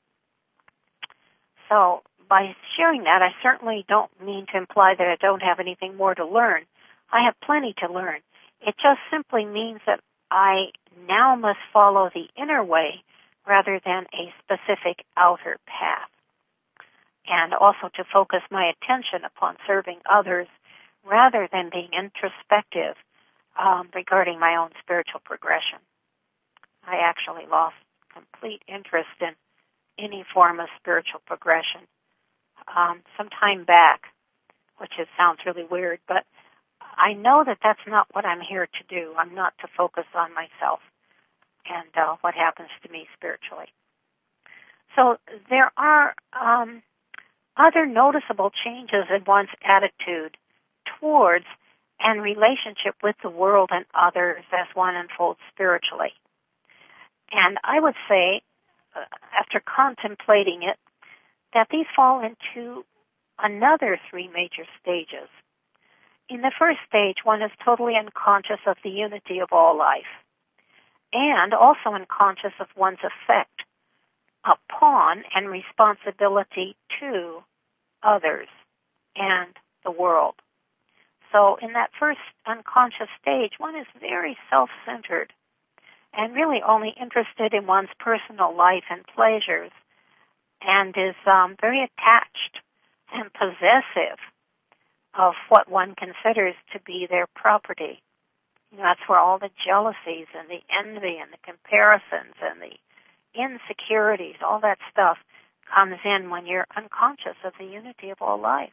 So by sharing that, I certainly don't mean to imply that I don't have anything more to learn. I have plenty to learn. It just simply means that I now must follow the inner way rather than a specific outer path. And also to focus my attention upon serving others rather than being introspective um, regarding my own spiritual progression. I actually lost complete interest in any form of spiritual progression um, some time back, which is, sounds really weird, but I know that that's not what I'm here to do. I'm not to focus on myself and uh, what happens to me spiritually. So there are um, other noticeable changes in one's attitude towards and relationship with the world and others as one unfolds spiritually. And I would say, uh, after contemplating it, that these fall into another three major stages. In the first stage, one is totally unconscious of the unity of all life, and also unconscious of one's effect upon and responsibility to others and the world. So in that first unconscious stage, one is very self-centered and really only interested in one's personal life and pleasures, and is um, very attached and possessive of what one considers to be their property. You know, that's where all the jealousies and the envy and the comparisons and the insecurities, all that stuff comes in when you're unconscious of the unity of all life.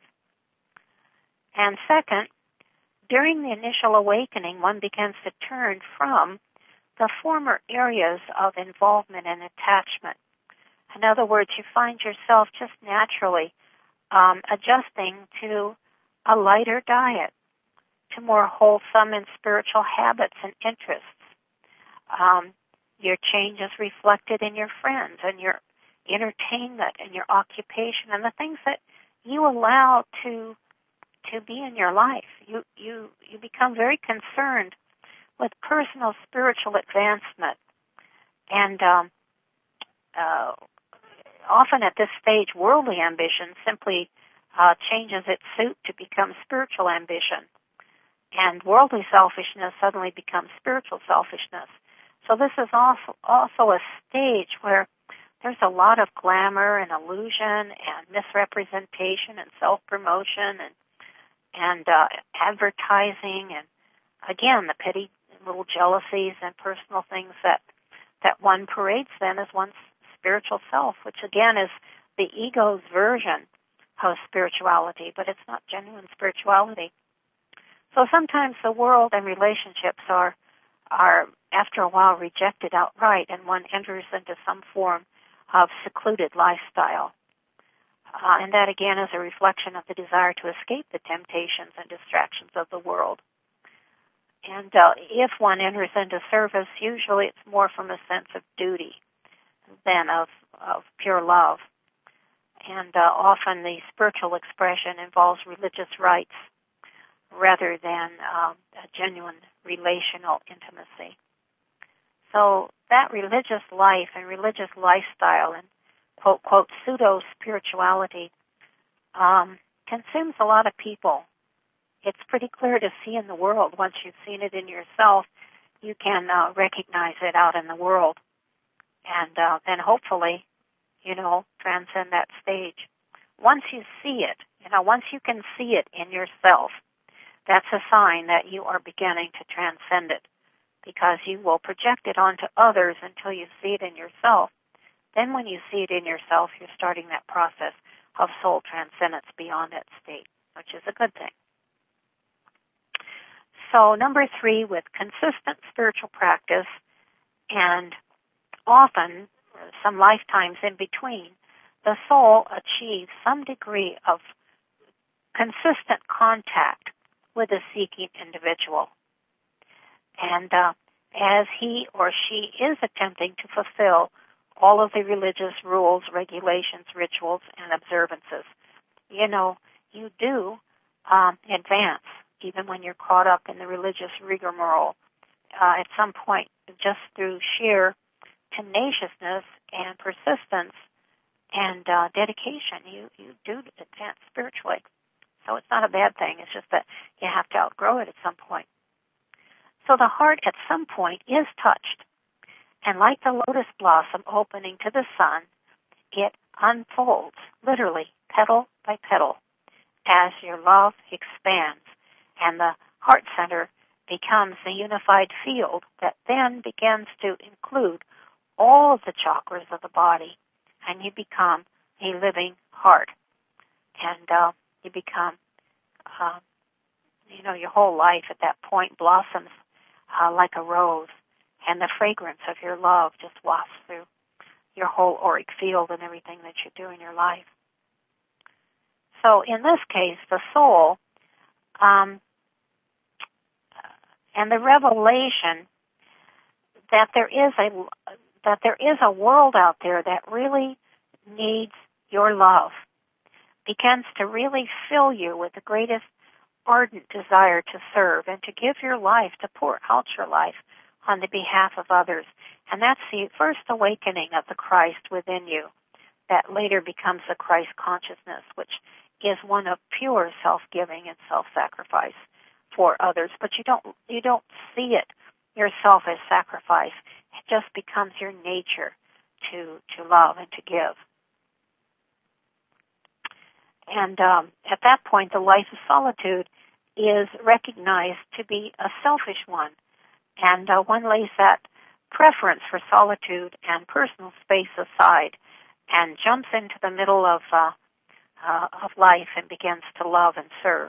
And second, during the initial awakening, one begins to turn from the former areas of involvement and attachment. In other words, you find yourself just naturally um, adjusting to a lighter diet, to more wholesome and spiritual habits and interests. Um, your change is reflected in your friends and your entertainment and your occupation and the things that you allow to to be in your life. You you you become very concerned with personal spiritual advancement, and um, uh, often at this stage, worldly ambition simply uh, changes its suit to become spiritual ambition, and worldly selfishness suddenly becomes spiritual selfishness. So this is also also a stage where there's a lot of glamour and illusion and misrepresentation and self-promotion and and uh, advertising and, again, the petty little jealousies and personal things that, that one parades then as one's spiritual self, which, again, is the ego's version of spirituality, but it's not genuine spirituality. So sometimes the world and relationships are, are after a while, rejected outright, and one enters into some form of secluded lifestyle. Uh, and that, again, is a reflection of the desire to escape the temptations and distractions of the world. And uh, if one enters into service, usually it's more from a sense of duty than of, of pure love. And uh, often the spiritual expression involves religious rites rather than um, a genuine relational intimacy. So that religious life and religious lifestyle and quote, quote, pseudo-spirituality um, consumes a lot of people. It's pretty clear to see in the world. Once you've seen it in yourself, you can uh, recognize it out in the world. And uh, then hopefully, you know, transcend that stage. Once you see it, you know, once you can see it in yourself, that's a sign that you are beginning to transcend it, because you will project it onto others until you see it in yourself. Then when you see it in yourself, you're starting that process of soul transcendence beyond that state, which is a good thing. So number three, with consistent spiritual practice and often some lifetimes in between, the soul achieves some degree of consistent contact with a seeking individual. And uh, as he or she is attempting to fulfill all of the religious rules, regulations, rituals, and observances, you know, you do um, advance, even when you're caught up in the religious rigmarole. Uh, at some point, just through sheer tenaciousness and persistence and uh, dedication, you, you do advance spiritually. So it's not a bad thing. It's just that you have to outgrow it at some point. So the heart at some point is touched. And like the lotus blossom opening to the sun, it unfolds, literally, petal by petal, as your love expands. And the heart center becomes a unified field that then begins to include all of the chakras of the body. And you become a living heart. And uh, you become, uh, you know, your whole life at that point blossoms uh, like a rose. And the fragrance of your love just wafts through your whole auric field and everything that you do in your life. So in this case, the soul um, and the revelation that there is a that there is a world out there that really needs your love begins to really fill you with the greatest ardent desire to serve and to give your life, to pour out your life on the behalf of others. And that's the first awakening of the Christ within you that later becomes the Christ consciousness, which is one of pure self-giving and self-sacrifice for others. But you don't you don't see it yourself as sacrifice. It just becomes your nature to to love and to give. And um, at that point, the life of solitude is recognized to be a selfish one. And uh, one lays that preference for solitude and personal space aside and jumps into the middle of uh, uh, of life and begins to love and serve.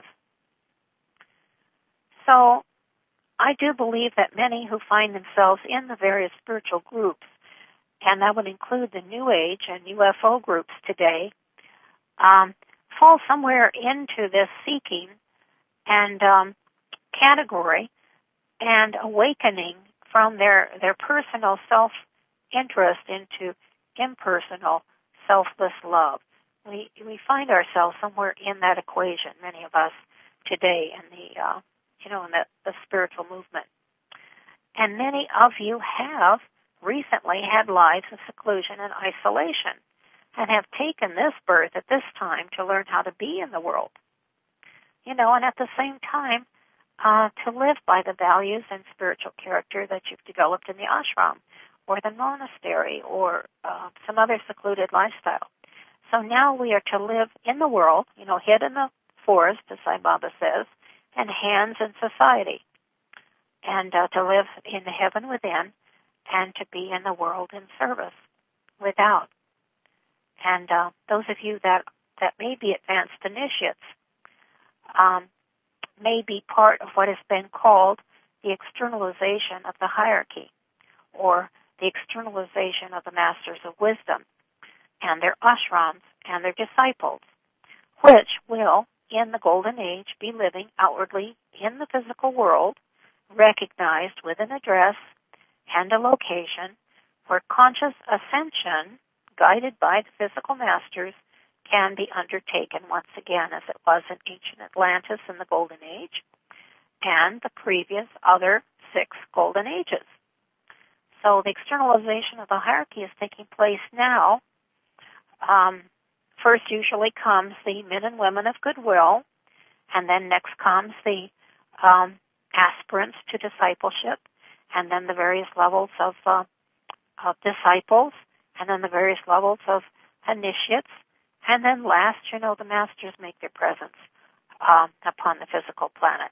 So I do believe that many who find themselves in the various spiritual groups, and that would include the New Age and U F O groups today, um, fall somewhere into this seeking and um, category and awakening from their, their personal self-interest into impersonal, selfless love. We we find ourselves somewhere in that equation, many of us today in the uh, you know in the, the spiritual movement. And many of you have recently had lives of seclusion and isolation and have taken this birth at this time to learn how to be in the world. You know, and at the same time, Uh, to live by the values and spiritual character that you've developed in the ashram or the monastery or uh, some other secluded lifestyle. So now we are to live in the world, you know, head in the forest, as Sai Baba says, and hands in society, and uh, to live in the heaven within and to be in the world in service without. And uh, those of you that, that may be advanced initiates, um, may be part of what has been called the externalization of the hierarchy, or the externalization of the masters of wisdom and their ashrams and their disciples, which will, in the golden age, be living outwardly in the physical world recognized with an address and a location where conscious ascension, guided by the physical masters, can be undertaken once again, as it was in ancient Atlantis in the Golden Age and the previous other six Golden Ages. So the externalization of the hierarchy is taking place now. Um, first usually comes the men and women of goodwill, and then next comes the um, aspirants to discipleship, and then the various levels of, uh, of disciples, and then the various levels of initiates, and then last, you know, the masters make their presence um, upon the physical planet.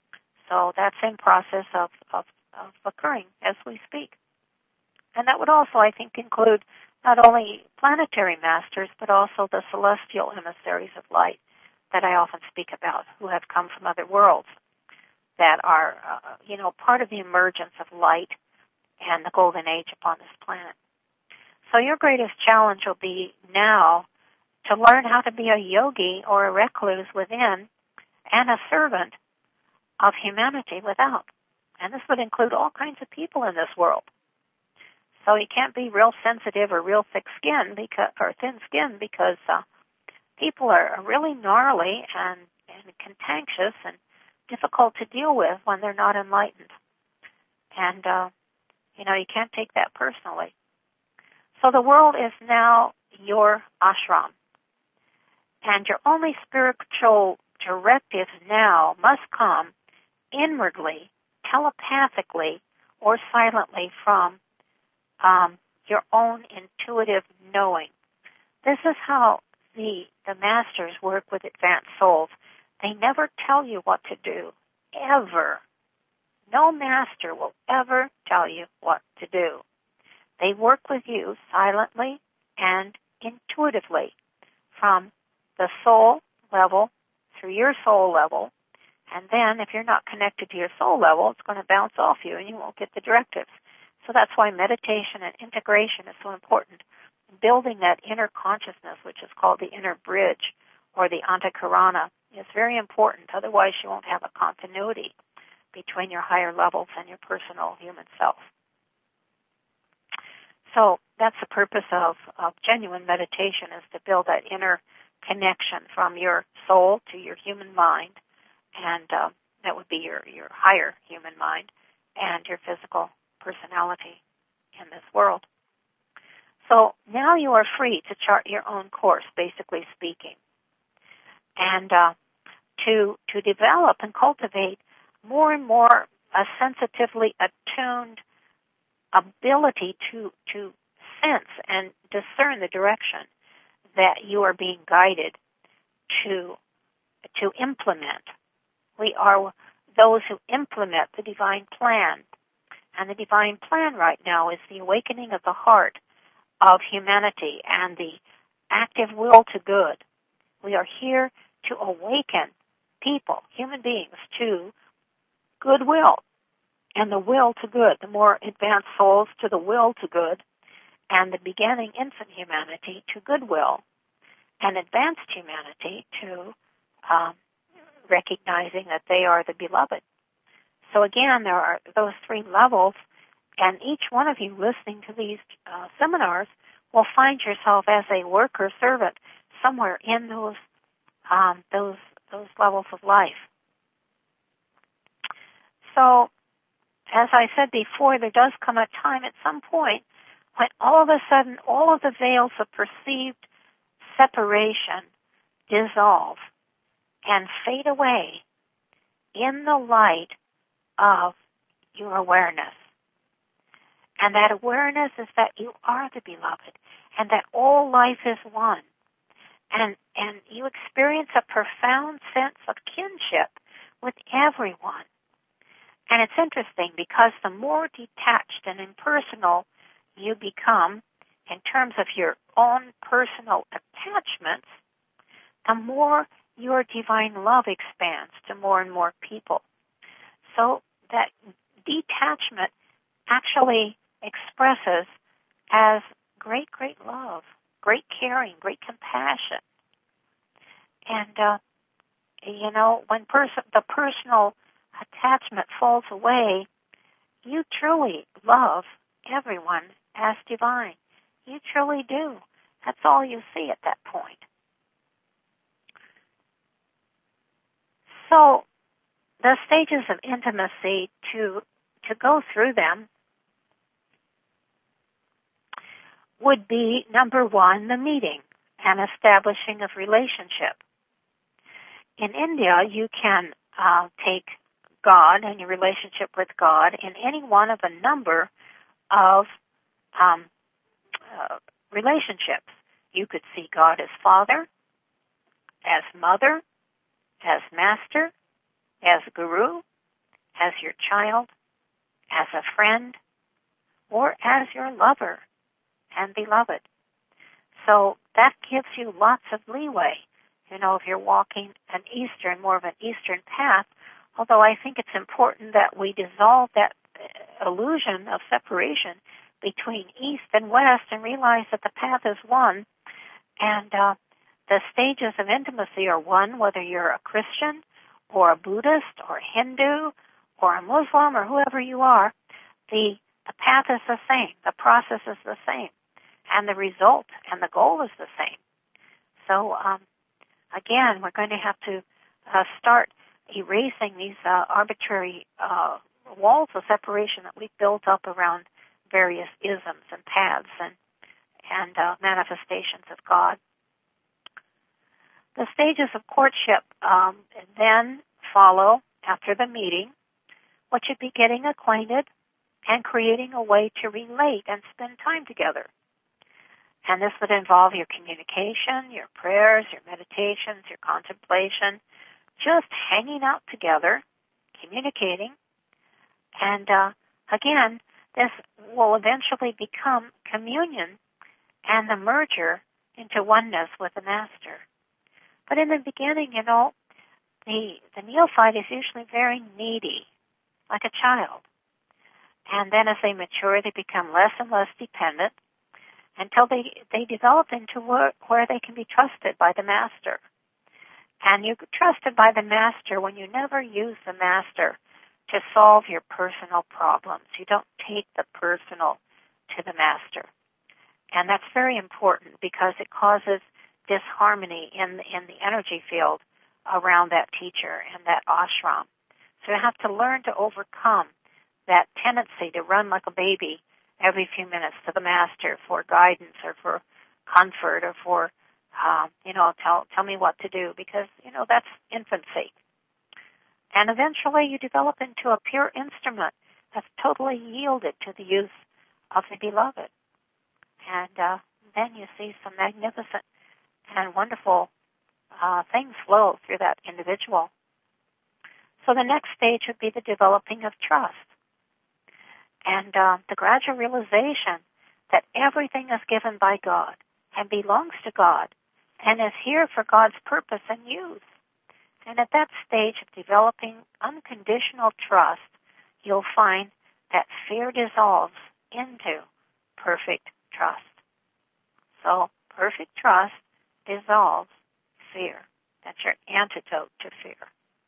So that's in process of, of, of occurring as we speak. And that would also, I think, include not only planetary masters, but also the celestial emissaries of light that I often speak about, who have come from other worlds, that are, uh, you know, part of the emergence of light and the golden age upon this planet. So your greatest challenge will be now to learn how to be a yogi or a recluse within and a servant of humanity without. And this would include all kinds of people in this world. So you can't be real sensitive or real thick-skinned because, or thin-skinned because uh, people are really gnarly and, and cantankerous and difficult to deal with when they're not enlightened. And, uh, you know, you can't take that personally. So the world is now your ashram. And your only spiritual directives now must come inwardly, telepathically, or silently from um, your own intuitive knowing. This is how the, the masters work with advanced souls. They never tell you what to do, ever. No master will ever tell you what to do. They work with you silently and intuitively from the soul level through your soul level, and then if you're not connected to your soul level, it's going to bounce off you and you won't get the directives. So that's why meditation and integration is so important. Building that inner consciousness, which is called the inner bridge or the antakarana, is very important. Otherwise, you won't have a continuity between your higher levels and your personal human self. So that's the purpose of, of genuine meditation, is to build that inner connection from your soul to your human mind, and uh, that would be your, your higher human mind and your physical personality in this world. So now you are free to chart your own course, basically speaking, and uh, to to develop and cultivate more and more a sensitively attuned ability to to sense and discern the direction that you are being guided to to implement. We are those who implement the divine plan. And the divine plan right now is the awakening of the heart of humanity and the active will to good. We are here to awaken people, human beings, to goodwill and the will to good, the more advanced souls to the will to good, and the beginning infant humanity to goodwill, and advanced humanity to um, recognizing that they are the beloved. So again, there are those three levels, and each one of you listening to these uh, seminars will find yourself as a worker servant somewhere in those um, those those levels of life. So, as I said before, there does come a time at some point when all of a sudden all of the veils of perceived separation dissolve and fade away in the light of your awareness. And that awareness is that you are the beloved and that all life is one. And and you experience a profound sense of kinship with everyone. And it's interesting because the more detached and impersonal you become in terms of your own personal attachments, the more your divine love expands to more and more people. So that detachment actually expresses as great, great love, great caring, great compassion. And, uh, you know, when pers- the personal attachment falls away, you truly love everyone as divine. You truly do. That's all you see at that point. So the stages of intimacy, to to go through them, would be, number one, the meeting and establishing of relationship. In India, you can uh, take God and your relationship with God in any one of a number of um, uh, relationships. You could see God as Father, as Mother, as Master, as Guru, as your child, as a friend, or as your lover and beloved. So that gives you lots of leeway. You know, if you're walking an Eastern, more of an Eastern path, although I think it's important that we dissolve that illusion of separation between East and West and realize that the path is one, and uh, the stages of intimacy are one, whether you're a Christian or a Buddhist or a Hindu or a Muslim or whoever you are, the, the path is the same, the process is the same, and the result and the goal is the same. So, um, again, we're going to have to uh, start erasing these uh, arbitrary uh, walls of separation that we've built up around various isms and paths and, and uh, manifestations of God. The stages of courtship um, then follow after the meeting, which would be getting acquainted and creating a way to relate and spend time together. And this would involve your communication, your prayers, your meditations, your contemplation, just hanging out together, communicating. And uh, again, this will eventually become communion and the merger into oneness with the Master. But in the beginning, you know, the, the neophyte is usually very needy, like a child. And then as they mature, they become less and less dependent until they, they develop into where, where they can be trusted by the Master. And you're trusted by the Master when you never use the Master to solve your personal problems. You don't take the personal to the Master. And that's very important because it causes disharmony in, in the energy field around that teacher and that ashram. So you have to learn to overcome that tendency to run like a baby every few minutes to the Master for guidance or for comfort or for, um, you know, tell tell me what to do, because, you know, that's infancy. And eventually you develop into a pure instrument that's totally yielded to the use of the Beloved. And uh, then you see some magnificent and wonderful uh, things flow through that individual. So the next stage would be the developing of trust. And uh, the gradual realization that everything is given by God and belongs to God and is here for God's purpose and use. And at that stage of developing unconditional trust, you'll find that fear dissolves into perfect trust. So perfect trust dissolves fear. That's your antidote to fear.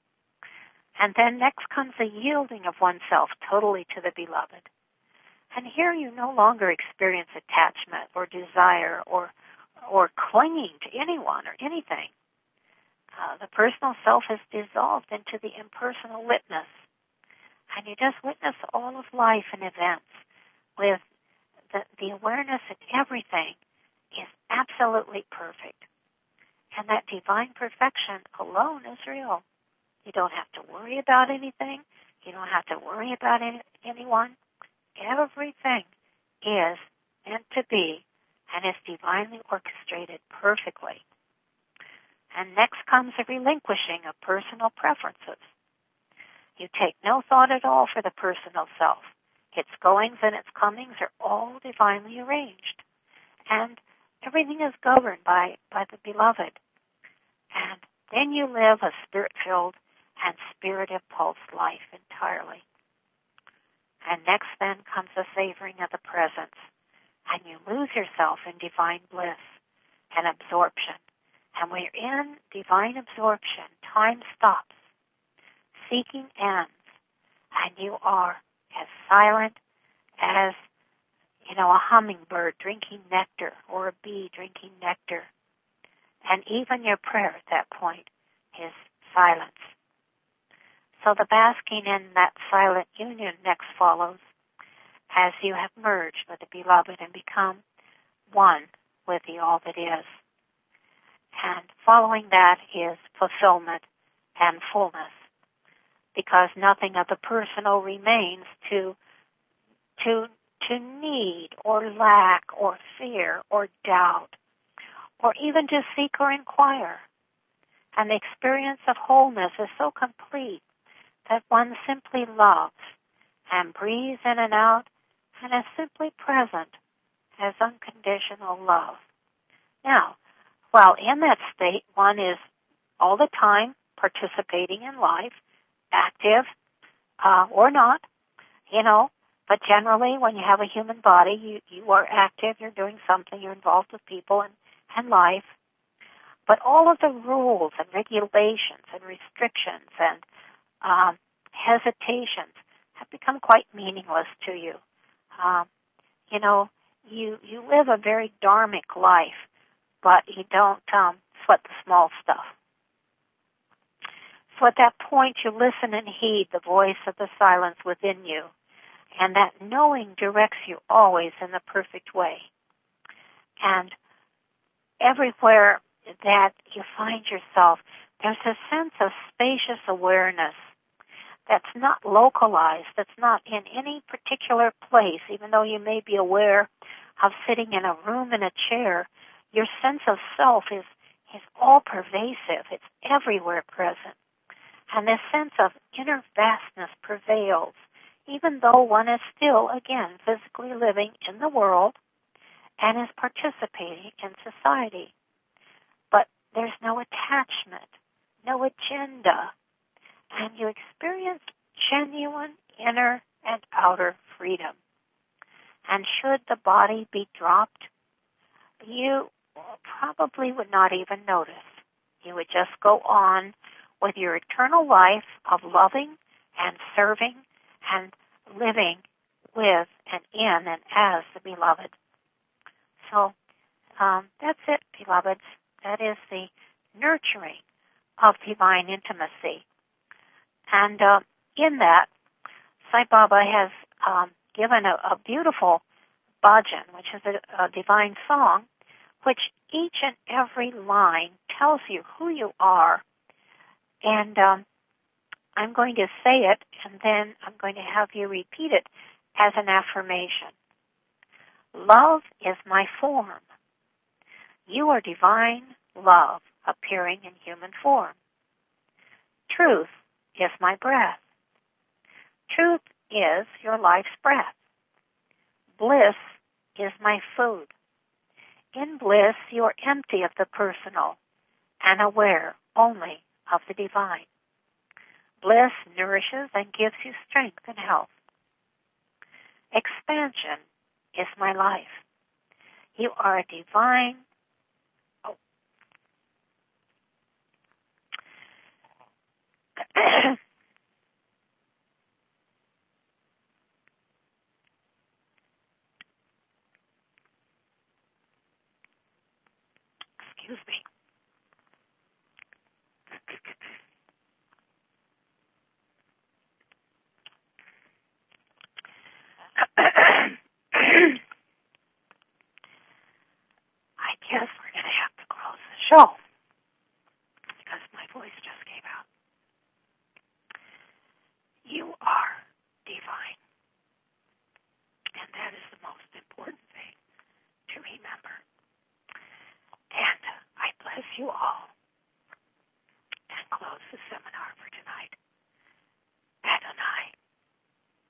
And then next comes the yielding of oneself totally to the Beloved. And here you no longer experience attachment or desire or or clinging to anyone or anything. Uh, the personal self is dissolved into the impersonal witness. And you just witness all of life and events with the, the awareness that everything is absolutely perfect. And that divine perfection alone is real. You don't have to worry about anything. You don't have to worry about any, anyone. Everything is meant to be and is divinely orchestrated perfectly. And next comes the relinquishing of personal preferences. You take no thought at all for the personal self. Its goings and its comings are all divinely arranged. And everything is governed by, by the Beloved. And then you live a spirit-filled and spirit-impulsed life entirely. And next then comes the savoring of the presence. And you lose yourself in divine bliss and absorption. And when you're in divine absorption, time stops. Seeking ends. and you are as silent as, you know, a hummingbird drinking nectar or a bee drinking nectar. And even your prayer at that point is silence. So the basking in that silent union next follows as you have merged with the beloved and become one with the all that is. And following that is fulfillment and fullness, because nothing of the personal remains to to to need or lack or fear or doubt or even to seek or inquire. And the experience of wholeness is so complete that one simply loves and breathes in and out and is simply present as unconditional love. Now, while in that state, one is all the time participating in life, active uh, or not, you know, but generally when you have a human body, you, you are active, you're doing something, you're involved with people and, and life. But all of the rules and regulations and restrictions and um, hesitations have become quite meaningless to you. Um, you know, you you live a very dharmic life, but you don't um, sweat the small stuff. So at that point, you listen and heed the voice of the silence within you, and that knowing directs you always in the perfect way. And everywhere that you find yourself, there's a sense of spacious awareness that's not localized, that's not in any particular place. Even though you may be aware of sitting in a room in a chair, your sense of self is, is all pervasive. It's everywhere present. And this sense of inner vastness prevails, even though one is still, again, physically living in the world and is participating in society. But there's no attachment, no agenda, and you experience genuine inner and outer freedom. And should the body be dropped, you probably would not even notice. You would just go on with your eternal life of loving and serving and living with and in and as the beloved. So um, that's it, beloveds. That is the nurturing of divine intimacy. And uh, in that, Sai Baba has um, given a, a beautiful bhajan, which is a, a divine song, which each and every line tells you who you are. And um, I'm going to say it, and then I'm going to have you repeat it as an affirmation. Love is my form. You are divine love appearing in human form. Truth is my breath. Truth is your life's breath. Bliss is my food. In bliss, you are empty of the personal and aware only of the divine. Bliss nourishes and gives you strength and health. Expansion is my life. You are a divine. Oh. Excuse me. I guess we're going to have to close the show because my voice just gave out. You are divine, and that is the most important thing to remember. And I bless you all